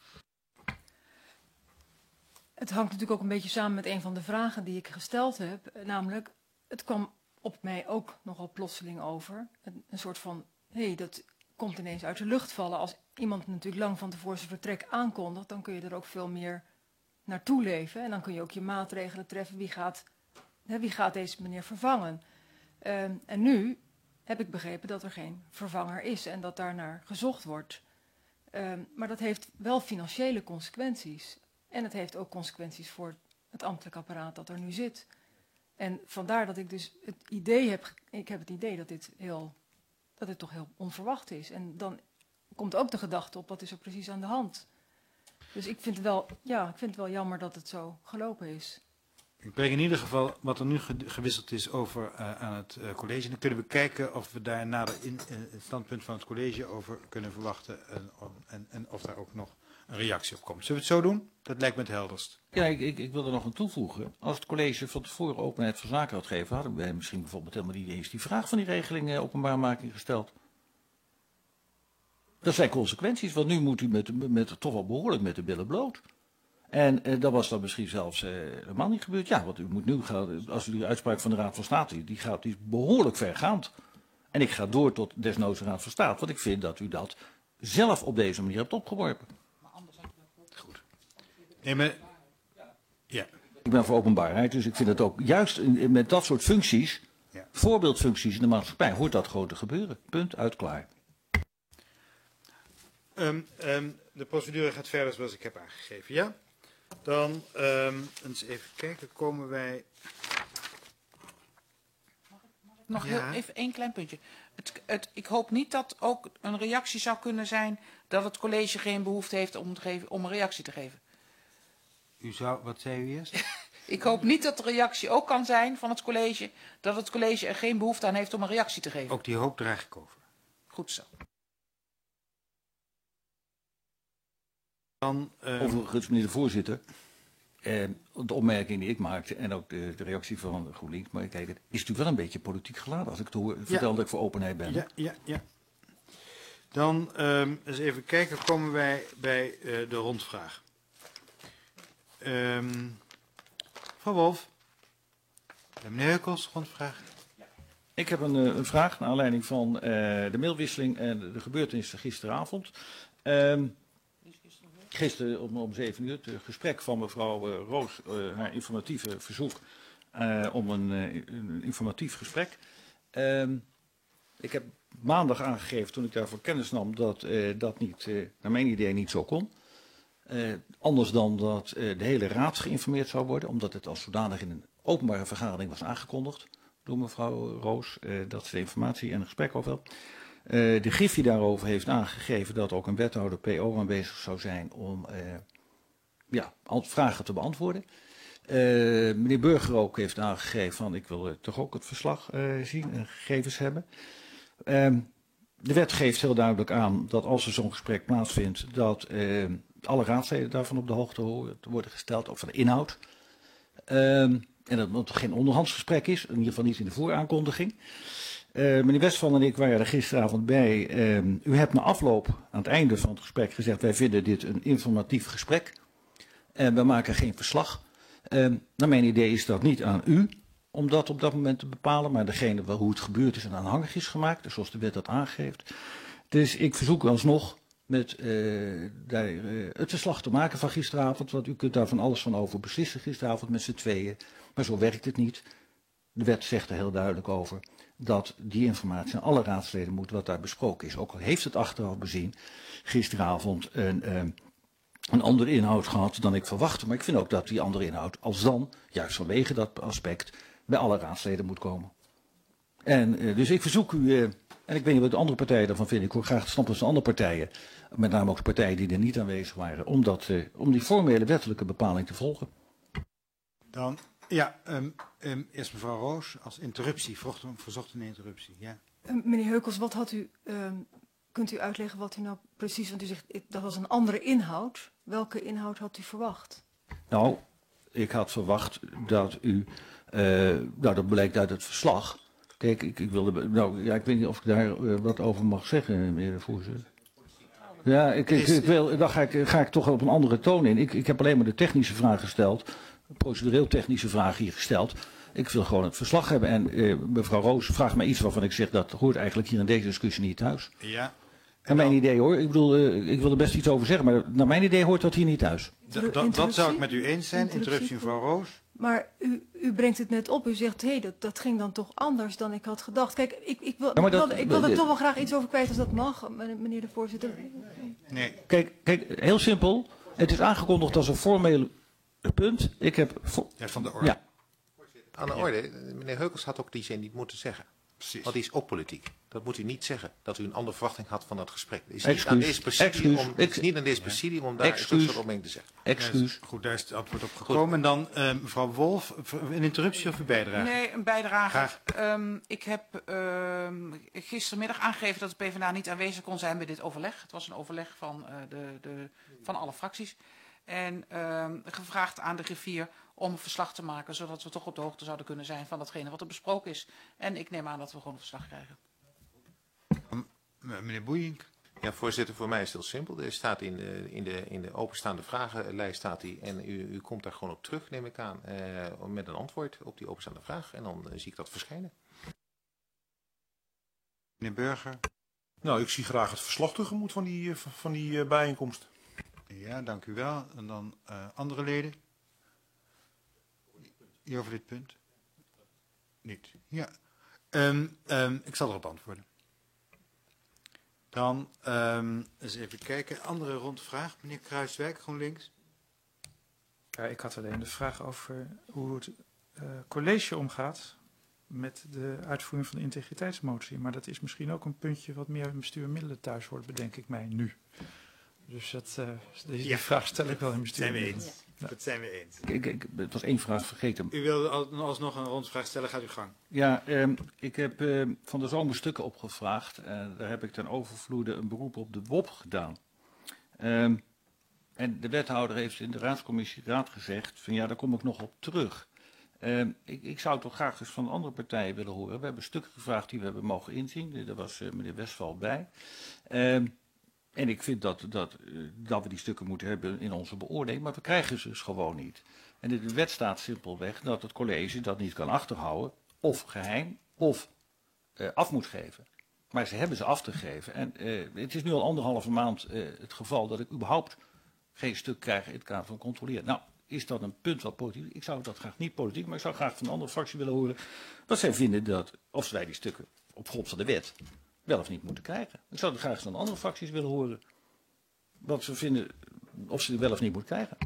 Het hangt natuurlijk ook een beetje samen met een van de vragen die ik gesteld heb. Namelijk, het kwam op mij ook nogal plotseling over. Een soort van, dat komt ineens uit de lucht vallen. Als iemand natuurlijk lang van tevoren zijn vertrek aankondigt, dan kun je er ook veel meer naartoe leven. En dan kun je ook je maatregelen treffen. Wie gaat deze meneer vervangen? En nu heb ik begrepen dat er geen vervanger is en dat daarnaar gezocht wordt. Maar dat heeft wel financiële consequenties. En het heeft ook consequenties voor het ambtelijk apparaat dat er nu zit. En vandaar dat ik dus het idee heb, dat dit toch heel onverwacht is. En dan komt ook de gedachte op, wat is er precies aan de hand? Dus ik vind het wel jammer dat het zo gelopen is. Ik breng in ieder geval wat er nu gewisseld is over aan het college. Dan kunnen we kijken of we daar nader in het standpunt van het college over kunnen verwachten. En of daar ook nog een reactie op komt. Zullen we het zo doen? Dat lijkt me het helderst. Ja, ik wil er nog aan toevoegen. Als het college van tevoren openheid van zaken had gegeven, hadden wij misschien bijvoorbeeld helemaal niet eens die vraag van die regeling openbaarmaking gesteld. Dat zijn consequenties, want nu moet u toch wel behoorlijk met de billen bloot. En dat was dan misschien zelfs helemaal niet gebeurd. Ja, want u moet nu gaan, als u de uitspraak van de Raad van State, die is behoorlijk vergaand. En ik ga door tot desnoods de Raad van State, want ik vind dat u dat zelf op deze manier hebt opgeworpen. Goed. Nee, maar... Ja. Ik ben voor openbaarheid, dus ik vind het ook juist met dat soort functies, voorbeeldfuncties in de maatschappij, hoort dat gewoon te gebeuren. Punt, uit, klaar. De procedure gaat verder zoals ik heb aangegeven, ja? Dan, eens even kijken, komen wij... Nog heel even één klein puntje. Ik hoop niet dat ook een reactie zou kunnen zijn dat het college geen behoefte heeft om een reactie te geven. Wat zei u eerst? Ik hoop niet dat de reactie ook kan zijn van het college dat het college er geen behoefte aan heeft om een reactie te geven. Ook die hoop draag ik over. Goed zo. Overigens, meneer de voorzitter, de opmerking die ik maakte en ook de reactie van GroenLinks, maar kijk, het is natuurlijk wel een beetje politiek geladen als ik het hoor, vertel dat ik voor openheid ben. Ja. Dan eens even kijken, komen wij bij de rondvraag. Mevrouw Wolf, meneer Heukels, rondvraag. Ik heb een vraag naar aanleiding van de mailwisseling en de gebeurtenissen gisteravond. Gisteren om 7 uur, het gesprek van mevrouw Roos, haar informatieve verzoek om een informatief gesprek. Ik heb maandag aangegeven, toen ik daarvoor kennis nam, dat dat niet, naar mijn idee niet zo kon. Anders dan dat de hele raad geïnformeerd zou worden, omdat het als zodanig in een openbare vergadering was aangekondigd door mevrouw Roos, dat ze de informatie en een gesprek over had. De Griffie daarover heeft aangegeven dat ook een wethouder PO aanwezig zou zijn om vragen te beantwoorden. Meneer Burger ook heeft aangegeven van ik wil toch ook het verslag zien en gegevens hebben. De wet geeft heel duidelijk aan dat als er zo'n gesprek plaatsvindt, dat alle raadsleden daarvan op de hoogte worden gesteld, ook van de inhoud. En dat het geen onderhandsgesprek is, in ieder geval niet in de vooraankondiging. Meneer Westphal en ik waren er gisteravond bij. U hebt na afloop, aan het einde van het gesprek, gezegd wij vinden dit een informatief gesprek. En we maken geen verslag. Naar mijn idee is dat niet aan u om dat op dat moment te bepalen, maar degene wel hoe het gebeurd is en aanhangig is gemaakt, zoals de wet dat aangeeft. Dus ik verzoek u alsnog met het verslag te maken van gisteravond, want u kunt daar van alles van over beslissen gisteravond met z'n tweeën. Maar zo werkt het niet. De wet zegt er heel duidelijk over dat die informatie aan alle raadsleden moet wat daar besproken is. Ook al heeft het achteraf bezien gisteravond een andere inhoud gehad dan ik verwachtte. Maar ik vind ook dat die andere inhoud als dan, juist vanwege dat aspect, bij alle raadsleden moet komen. En dus ik verzoek u, en ik weet niet wat de andere partijen daarvan vinden, ik hoor graag de standpunt van andere partijen, met name ook de partijen die er niet aanwezig waren, om die formele wettelijke bepaling te volgen. Dan, eerst mevrouw Roos, als interruptie, verzocht een interruptie, ja. Meneer Heukels, wat had u, kunt u uitleggen wat u nou precies, want u zegt dat was een andere inhoud. Welke inhoud had u verwacht? Nou, ik had verwacht dat u, dat blijkt uit het verslag. Kijk, ik wilde, ik weet niet of ik daar wat over mag zeggen, meneer de voorzitter. Ja, dan ga ik toch op een andere toon in. Ik heb alleen maar de technische vraag gesteld, procedureel technische vraag hier gesteld. Ik wil gewoon het verslag hebben en mevrouw Roos vraagt mij iets waarvan ik zeg dat hoort eigenlijk hier in deze discussie niet thuis. Ja. Naar mijn idee hoor, ik bedoel, ik wil er best iets over zeggen, maar naar mijn idee hoort dat hier niet thuis. Dat zou ik met u eens zijn, interruptie mevrouw Roos. Maar u brengt het net op, u zegt, dat ging dan toch anders dan ik had gedacht. Kijk, ik wil er toch wel graag iets over kwijt als dat mag, meneer de voorzitter. Nee. Kijk, heel simpel, het is aangekondigd als een formeel punt. Ik heb... van de orde. Ja. Aan de orde, meneer Heukels had ook die zin niet moeten zeggen. Precies. Want die is ook politiek. Dat moet u niet zeggen, dat u een andere verwachting had van dat gesprek. Het is niet aan deze presidium om daar zo'n soort opmerking te zeggen. Excuus. Goed, daar is het antwoord op gekomen. En dan mevrouw Wolf, een interruptie of een bijdrage? Nee, een bijdrage. Ik heb gistermiddag aangegeven dat de PvdA niet aanwezig kon zijn bij dit overleg. Het was een overleg van, van alle fracties. En gevraagd aan de griffier om een verslag te maken, zodat we toch op de hoogte zouden kunnen zijn van datgene wat er besproken is. En ik neem aan dat we gewoon een verslag krijgen. Meneer Boeijenk. Ja, voorzitter, voor mij is het heel simpel. Er staat in de openstaande vragenlijst staat die en u komt daar gewoon op terug, neem ik aan, met een antwoord op die openstaande vraag. En dan zie ik dat verschijnen. Meneer Burger. Nou, ik zie graag het verslag tegemoet van die bijeenkomst. Ja, dank u wel. En dan andere leden? Hier over dit punt? Niet. Ja. Ik zal erop antwoorden. Dan eens even kijken. Andere rondvraag. Meneer Kruiswijk, GroenLinks. Ja, ik had alleen de vraag over hoe het college omgaat met de uitvoering van de integriteitsmotie. Maar dat is misschien ook een puntje wat meer bestuurmiddelen thuis wordt, bedenk ik mij nu. Dus die vraag stel ik wel in bestuurmiddelen. Zijn we eens. Ja. Dat zijn we eens. Het was één vraag vergeten. U wilde alsnog een rondvraag stellen, gaat uw gang. Ja, ik heb van de zomer stukken opgevraagd. Daar heb ik ten overvloede een beroep op de WOP gedaan. En de wethouder heeft in de raadscommissie raad gezegd van ja, daar kom ik nog op terug. Ik zou toch graag eens van andere partijen willen horen. We hebben stukken gevraagd die we hebben mogen inzien. Daar was meneer Westphal bij. En ik vind dat we die stukken moeten hebben in onze beoordeling, maar we krijgen ze dus gewoon niet. En in de wet staat simpelweg dat het college dat niet kan achterhouden, of geheim, of af moet geven. Maar ze hebben ze af te geven. En het is nu al 1,5 maand het geval dat ik überhaupt geen stuk krijg in het kader van controleren. Nou, is dat een punt wat politiek? Ik zou dat graag niet politiek, maar ik zou graag van een andere fractie willen horen wat zij vinden of wij die stukken op grond van de wet wel of niet moeten krijgen. Ik zou het graag van andere fracties willen horen wat ze vinden of ze het wel of niet moeten krijgen.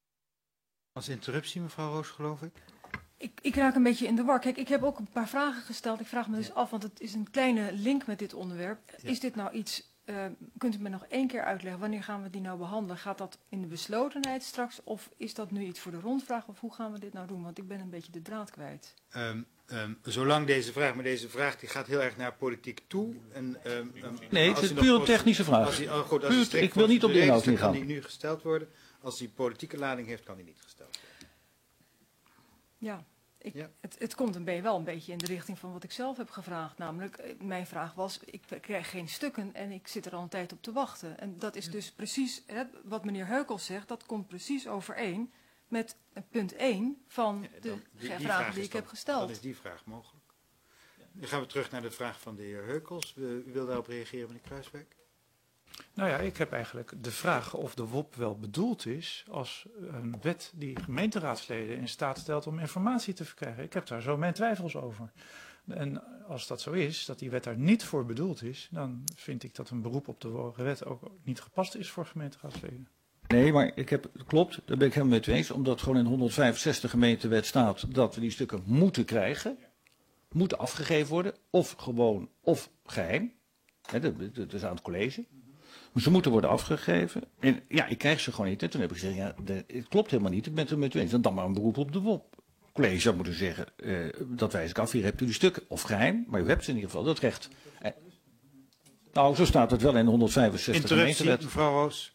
Als interruptie, mevrouw Roos, geloof ik. Ik raak een beetje in de war. Kijk, ik heb ook een paar vragen gesteld. Ik vraag me dus af, want het is een kleine link met dit onderwerp. Ja. Is dit nou iets, kunt u me nog 1 keer uitleggen, wanneer gaan we die nou behandelen? Gaat dat in de beslotenheid straks of is dat nu iets voor de rondvraag of hoe gaan we dit nou doen? Want ik ben een beetje de draad kwijt. Zolang deze vraag die gaat heel erg naar politiek toe. Nee, het is een puur technische vraag. Ik wil niet op de inhoud ingaan. Kan die nu gesteld worden? Als die politieke lading heeft, kan die niet gesteld worden. Ja, het komt wel een beetje in de richting van wat ik zelf heb gevraagd. Namelijk, mijn vraag was, ik krijg geen stukken en ik zit er al een tijd op te wachten. En dat is dus precies, wat meneer Heukels zegt, dat komt precies overeen met punt 1 van de vraag die ik heb gesteld. Dan is die vraag mogelijk. Dan gaan we terug naar de vraag van de heer Heukels. U wil daarop reageren, meneer Kruiswijk? Nou ja, ik heb eigenlijk de vraag of de WOP wel bedoeld is als een wet die gemeenteraadsleden in staat stelt om informatie te verkrijgen. Ik heb daar zo mijn twijfels over. En als dat zo is, dat die wet daar niet voor bedoeld is, dan vind ik dat een beroep op de wet ook niet gepast is voor gemeenteraadsleden. Nee, maar klopt, daar ben ik helemaal mee eens, omdat gewoon in 165 gemeentewet staat dat we die stukken moeten krijgen, moeten afgegeven worden, of gewoon, of geheim. Dat is aan het college. Maar ze moeten worden afgegeven. En ja, ik krijg ze gewoon niet. En toen heb ik gezegd, ja, het klopt helemaal niet, ik ben het er met u eens. Dan maar een beroep op de WOP. college zou moeten zeggen, dat wijs ik af, hier hebt u die stukken, of geheim, maar u hebt in ieder geval dat recht. Nou, zo staat het wel in de 165 gemeentewet. Mevrouw Roos.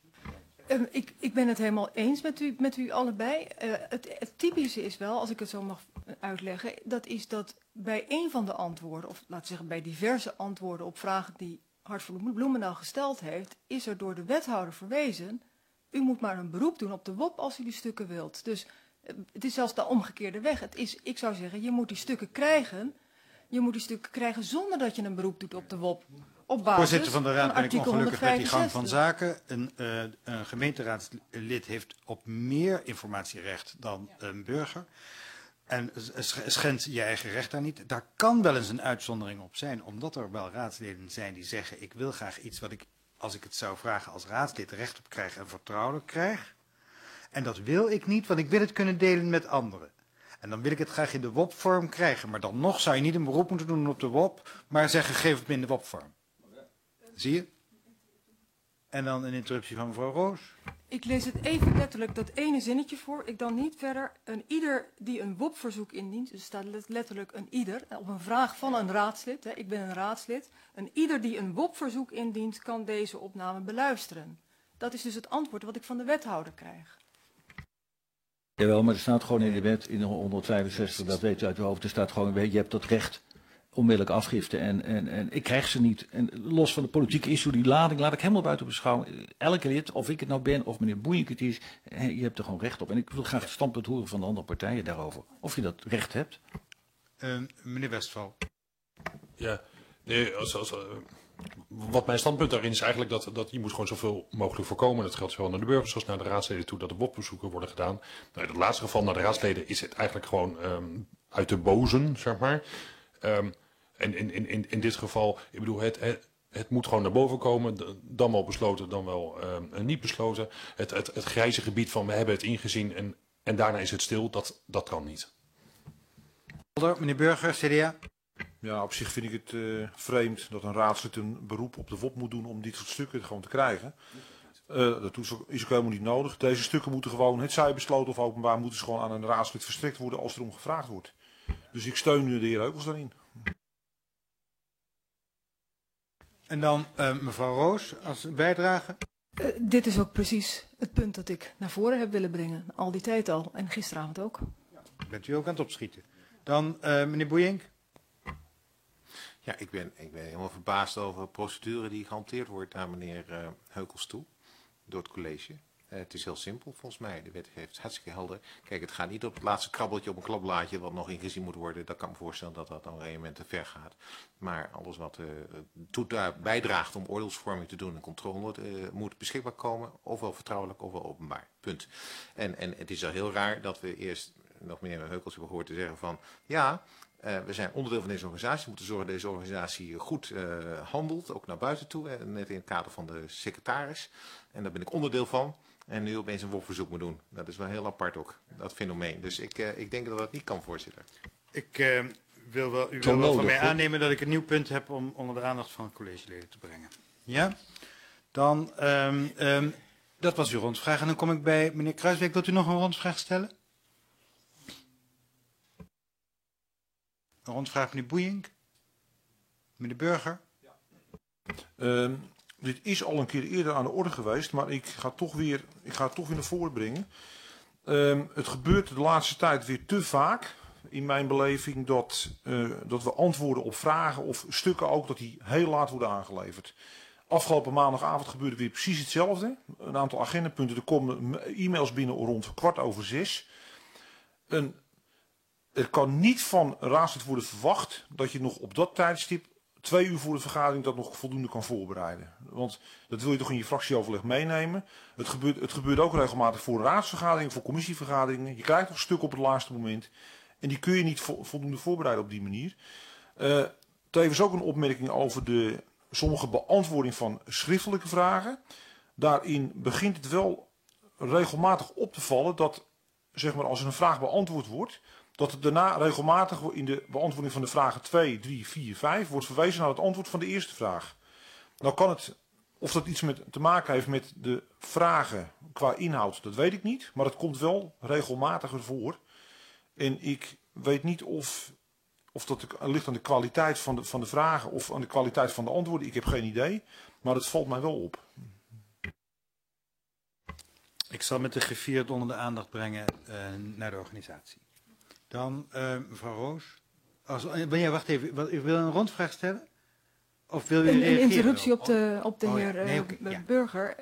Ik ben het helemaal eens met u allebei. Het typische is wel, als ik het zo mag uitleggen, dat is dat bij een van de antwoorden, of laten we zeggen bij diverse antwoorden op vragen die Hart voor Bloemendaal gesteld heeft, is er door de wethouder verwezen, u moet maar een beroep doen op de WOP als u die stukken wilt. Dus het is zelfs de omgekeerde weg. Ik zou zeggen, je moet die stukken krijgen. Je moet die stukken krijgen zonder dat je een beroep doet op de WOP. Op basis Voorzitter van de Raad, ben ik artikel ongelukkig met die gang 165. van zaken. Een gemeenteraadslid heeft op meer informatierecht dan een burger. En schendt je eigen recht daar niet. Daar kan wel eens een uitzondering op zijn, omdat er wel raadsleden zijn die zeggen, ik wil graag iets wat ik, als ik het zou vragen als raadslid, recht op krijg en vertrouwelijk krijg. En dat wil ik niet, want ik wil het kunnen delen met anderen. En dan wil ik het graag in de WOP-vorm krijgen. Maar dan nog zou je niet een beroep moeten doen op de WOP, maar zeggen, geef het me in de WOP-vorm. Zie je? En dan een interruptie van mevrouw Roos. Ik lees het even letterlijk, dat ene zinnetje voor. Ik dan niet verder. Een ieder die een WOP-verzoek indient, dus er staat letterlijk een ieder, op een vraag van een raadslid, ik ben een raadslid. Een ieder die een WOP-verzoek indient, kan deze opname beluisteren. Dat is dus het antwoord wat ik van de wethouder krijg. Jawel, maar er staat gewoon in de wet, in de 165, dat weet u uit uw hoofd, er staat gewoon, je hebt dat recht onmiddellijk afgifte en ik krijg ze niet. En los van de politieke issue, die lading laat ik helemaal buiten beschouwing. Elke lid, of ik het nou ben, of meneer Boeijenk het is, je hebt er gewoon recht op. En ik wil graag het standpunt horen van de andere partijen daarover. Of je dat recht hebt. Meneer Westphal. Ja, nee, wat mijn standpunt daarin is eigenlijk dat je moet gewoon zoveel mogelijk voorkomen. Dat geldt zowel naar de burgers als naar de raadsleden toe, dat de WOP-bezoeken worden gedaan. Nou, in het laatste geval naar de raadsleden is het eigenlijk gewoon uit de bozen, zeg maar. En in dit geval, ik bedoel, het moet gewoon naar boven komen. Dan wel besloten, dan wel niet besloten. Het grijze gebied van we hebben het ingezien en daarna is het stil, dat kan niet. Meneer Burger, CDA. Ja, op zich vind ik het vreemd dat een raadslid een beroep op de WOP moet doen om dit soort stukken gewoon te krijgen. Dat is ook helemaal niet nodig. Deze stukken moeten gewoon, het zij besloten of openbaar, moeten ze gewoon aan een raadslid verstrekt worden als er om gevraagd wordt. Dus ik steun de heer Heukels daarin. En dan mevrouw Roos als bijdrage. Dit is ook precies het punt dat ik naar voren heb willen brengen. Al die tijd al en gisteravond ook. Bent u ook aan het opschieten. Dan meneer Boeijenk. Ja, ik ben helemaal verbaasd over de procedure die gehanteerd wordt naar meneer Heukels toe. Door het college. Het is heel simpel volgens mij. De wet heeft hartstikke helder. Kijk, het gaat niet op het laatste krabbeltje op een klapblaadje wat nog ingezien moet worden. Dat kan me voorstellen dat dat dan reglement te ver gaat. Maar alles wat bijdraagt om oordeelsvorming te doen en controle moet beschikbaar komen. Ofwel vertrouwelijk ofwel openbaar. Punt. En het is al heel raar dat we eerst nog meneer Heukels hebben gehoord te zeggen van ja, we zijn onderdeel van deze organisatie. We moeten zorgen dat deze organisatie goed handelt, ook naar buiten toe. Net in het kader van de secretaris. En daar ben ik onderdeel van. En nu opeens een WOP-verzoek moet doen. Dat is wel heel apart ook, dat fenomeen. Dus ik denk dat dat niet kan, voorzitter. U wil wel van mij aannemen dat ik een nieuw punt heb om onder de aandacht van collegeleden te brengen. Ja? Dan, dat was uw rondvraag. En dan kom ik bij meneer Kruisbeek. Wilt u nog een rondvraag stellen? Een rondvraag meneer Boeijenk? Meneer Burger? Ja. Dit is al een keer eerder aan de orde geweest, maar ik ga het toch weer naar voren brengen. Het gebeurt de laatste tijd weer te vaak, in mijn beleving, dat we antwoorden op vragen of stukken ook, dat die heel laat worden aangeleverd. Afgelopen maandagavond gebeurde weer precies hetzelfde. Een aantal agendapunten, er komen e-mails binnen rond 6:15. Er kan niet van een raadslid worden verwacht dat je nog op dat tijdstip 2 uur voor de vergadering dat nog voldoende kan voorbereiden. Want dat wil je toch in je fractieoverleg meenemen. Het gebeurt ook regelmatig voor een raadsvergadering, voor commissievergaderingen. Je krijgt nog een stuk op het laatste moment. En die kun je niet voldoende voorbereiden op die manier. Tevens ook een opmerking over sommige beantwoording van schriftelijke vragen. Daarin begint het wel regelmatig op te vallen dat, zeg maar, als er een vraag beantwoord wordt, dat het daarna regelmatig in de beantwoording van de vragen 2, 3, 4, 5 wordt verwezen naar het antwoord van de eerste vraag. Nou kan het, of dat iets te maken heeft met de vragen qua inhoud, dat weet ik niet. Maar het komt wel regelmatiger voor. En ik weet niet of dat ligt aan de kwaliteit van de vragen of aan de kwaliteit van de antwoorden. Ik heb geen idee, maar het valt mij wel op. Ik zal met de griffier het onder de aandacht brengen naar de organisatie. Dan mevrouw Roos. Wacht even, u wil een rondvraag stellen? Of wil u reageren? Een interruptie op de heer Burger.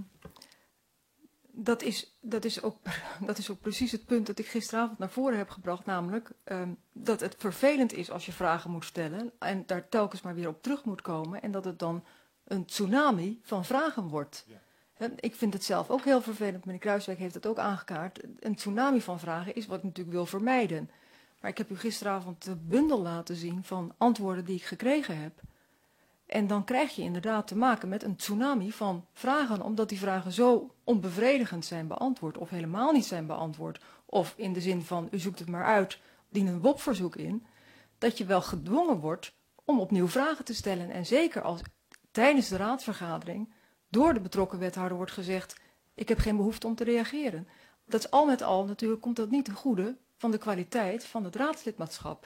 Dat is ook precies het punt dat ik gisteravond naar voren heb gebracht. Namelijk dat het vervelend is als je vragen moet stellen. En daar telkens maar weer op terug moet komen. En dat het dan een tsunami van vragen wordt. Ja. Ik vind het zelf ook heel vervelend. Meneer Kruiswijk heeft het ook aangekaart. Een tsunami van vragen is wat ik natuurlijk wil vermijden. Maar ik heb u gisteravond de bundel laten zien van antwoorden die ik gekregen heb. En dan krijg je inderdaad te maken met een tsunami van vragen, omdat die vragen zo onbevredigend zijn beantwoord of helemaal niet zijn beantwoord. Of in de zin van, u zoekt het maar uit, dien een WOP-verzoek in, dat je wel gedwongen wordt om opnieuw vragen te stellen. En zeker als tijdens de raadsvergadering door de betrokken wethouder wordt gezegd, ik heb geen behoefte om te reageren. Dat is al met al, natuurlijk komt dat niet ten goede van de kwaliteit van het raadslidmaatschap.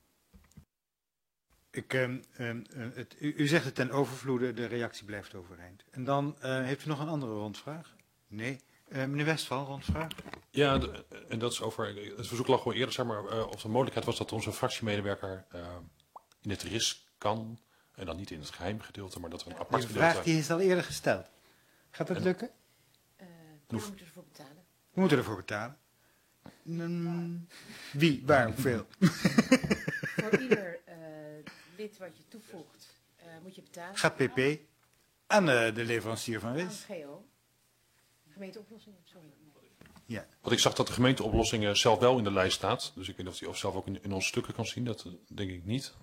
U zegt het ten overvloede, de reactie blijft overeind. En dan heeft u nog een andere rondvraag? Nee. Meneer Westphal, rondvraag? Ja, en dat is over, het verzoek lag gewoon eerder, zeg maar, of de mogelijkheid was dat onze fractiemedewerker in het RIS kan, en dan niet in het geheim gedeelte, maar dat we een apart gedeelte... De vraag die is al eerder gesteld. Gaat dat lukken? We moeten ervoor betalen. We moeten ervoor betalen. Wie? Waar? Hoeveel? Voor ieder lid wat je toevoegt, moet je betalen. Gaat PP aan de leverancier van RIS? Aan GO. Gemeenteoplossingen, sorry. Ja. Want ik zag dat de gemeenteoplossingen zelf wel in de lijst staat. Dus ik weet niet of die zelf ook in onze stukken kan zien. Dat denk ik niet.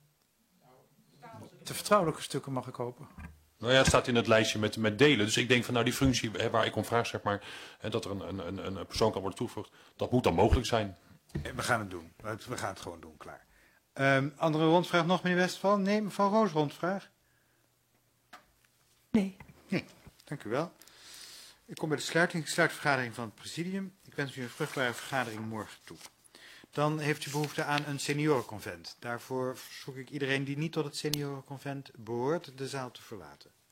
De vertrouwelijke stukken mag ik hopen. Nou ja, het staat in het lijstje met delen. Dus ik denk van nou die functie waar ik om vraag, zeg maar, dat er een persoon kan worden toegevoegd, dat moet dan mogelijk zijn. We gaan het doen. We gaan het gewoon doen, klaar. Andere rondvraag nog, meneer Westphal? Nee, mevrouw Roos, rondvraag? Nee. Nee, dank u wel. Ik kom bij de sluiting. Ik sluit de vergadering van het presidium. Ik wens u een vruchtbare vergadering morgen toe. Dan heeft u behoefte aan een seniorenconvent. Daarvoor verzoek ik iedereen die niet tot het seniorenconvent behoort de zaal te verlaten.